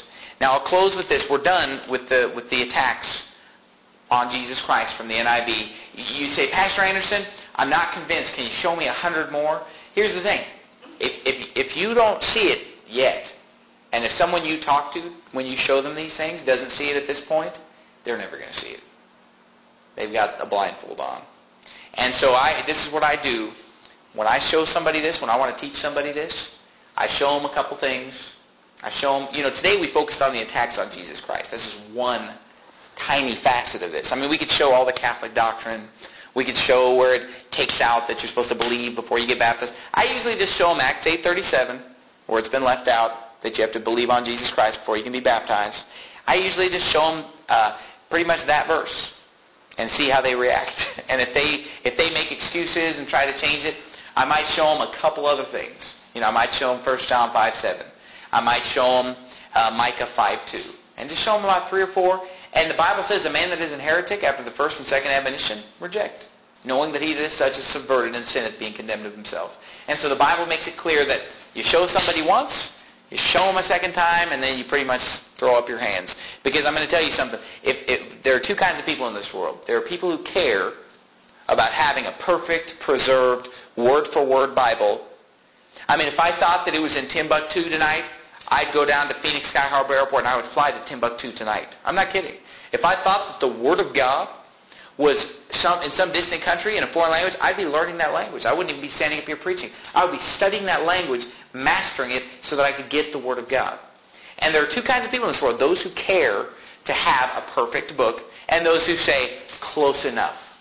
Now I'll close with this. We're done with the with the attacks on Jesus Christ from the N I V. You say, Pastor Anderson, I'm not convinced. Can you show me a hundred more? Here's the thing. If, if, if you don't see it yet, and if someone you talk to, when you show them these things, doesn't see it at this point, they're never going to see it. They've got a blindfold on. And so I, this is what I do. When I show somebody this, when I want to teach somebody this, I show them a couple things. I show them, you know, today we focused on the attacks on Jesus Christ. This is one tiny facet of this. I mean, we could show all the Catholic doctrine. We could show where it takes out that you're supposed to believe before you get baptized. I usually just show them Acts eight thirty-seven, where it's been left out that you have to believe on Jesus Christ before you can be baptized. I usually just show them uh, pretty much that verse and see how they react. And if they if they make excuses and try to change it, I might show them a couple other things. You know, I might show them First John five seven. I might show them uh, Micah five two. And just show them about three or four. And the Bible says, a man that is an heretic after the first and second admonition, reject, knowing that he that is such is subverted and sinneth, being condemned of himself. And so the Bible makes it clear that you show somebody once, you show them a second time, and then you pretty much throw up your hands. Because I'm going to tell you something. If, if there are two kinds of people in this world. There are people who care about having a perfect, preserved, word-for-word Bible. I mean, if I thought that it was in Timbuktu tonight, I'd go down to Phoenix Sky Harbor Airport and I would fly to Timbuktu tonight. I'm not kidding. If I thought that the Word of God was some in some distant country in a foreign language, I'd be learning that language. I wouldn't even be standing up here preaching. I would be studying that language, mastering it, so that I could get the Word of God. And there are two kinds of people in this world. Those who care to have a perfect book, and those who say, close enough.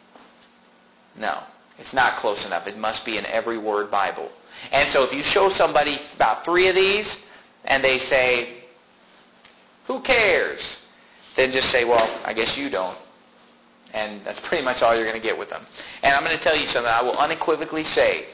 No, it's not close enough. It must be an every word Bible. And so if you show somebody about three of these, and they say, who cares? Then just say, well, I guess you don't. And that's pretty much all you're going to get with them. And I'm going to tell you something. I will unequivocally say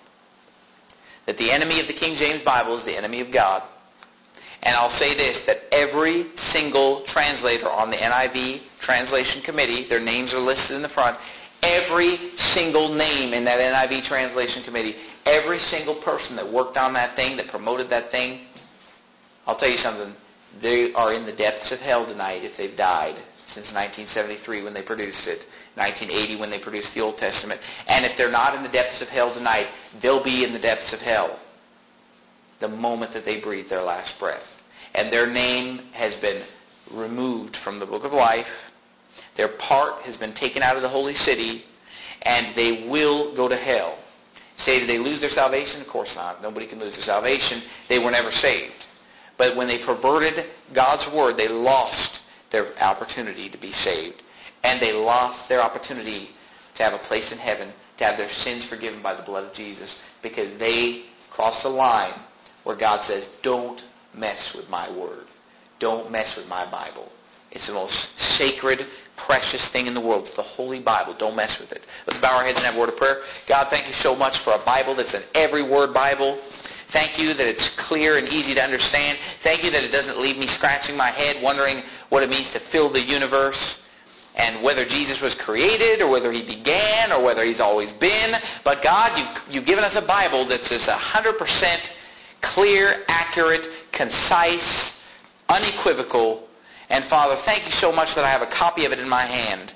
that the enemy of the King James Bible is the enemy of God. And I'll say this, that every single translator on the N I V Translation Committee, their names are listed in the front, every single name in that N I V Translation Committee, every single person that worked on that thing, that promoted that thing, I'll tell you something, they are in the depths of hell tonight if they've died since nineteen seventy-three when they produced it, nineteen eighty when they produced the Old Testament. And if they're not in the depths of hell tonight, they'll be in the depths of hell the moment that they breathe their last breath. And their name has been removed from the book of life. Their part has been taken out of the holy city, and they will go to hell. Say, did they lose their salvation? Of course not. Nobody can lose their salvation. They were never saved. But when they perverted God's word, they lost their opportunity to be saved. And they lost their opportunity to have a place in heaven, to have their sins forgiven by the blood of Jesus, because they crossed a line where God says, don't mess with my word. Don't mess with my Bible. It's the most sacred, precious thing in the world. It's the Holy Bible. Don't mess with it. Let's bow our heads and have a word of prayer. God, thank you so much for a Bible that's an every word Bible. Thank you that it's clear and easy to understand. Thank you that it doesn't leave me scratching my head wondering what it means to fill the universe and whether Jesus was created or whether he began or whether he's always been. But God, you've, you've given us a Bible that's just one hundred percent clear, accurate, concise, unequivocal. And Father, thank you so much that I have a copy of it in my hand.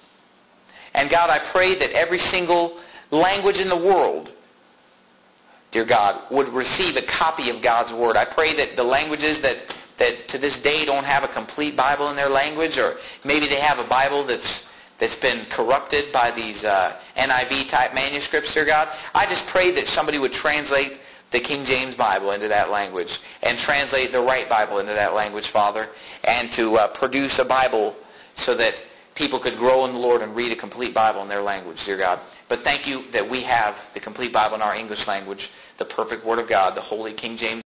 And God, I pray that every single language in the world, dear God, would receive a copy of God's Word. I pray that the languages that, that to this day don't have a complete Bible in their language, or maybe they have a Bible that's that's been corrupted by these uh, N I V-type manuscripts, dear God, I just pray that somebody would translate the King James Bible into that language and translate the right Bible into that language, Father, and to uh, produce a Bible so that people could grow in the Lord and read a complete Bible in their language, dear God. But thank you that we have the complete Bible in our English language, the perfect Word of God, the Holy King James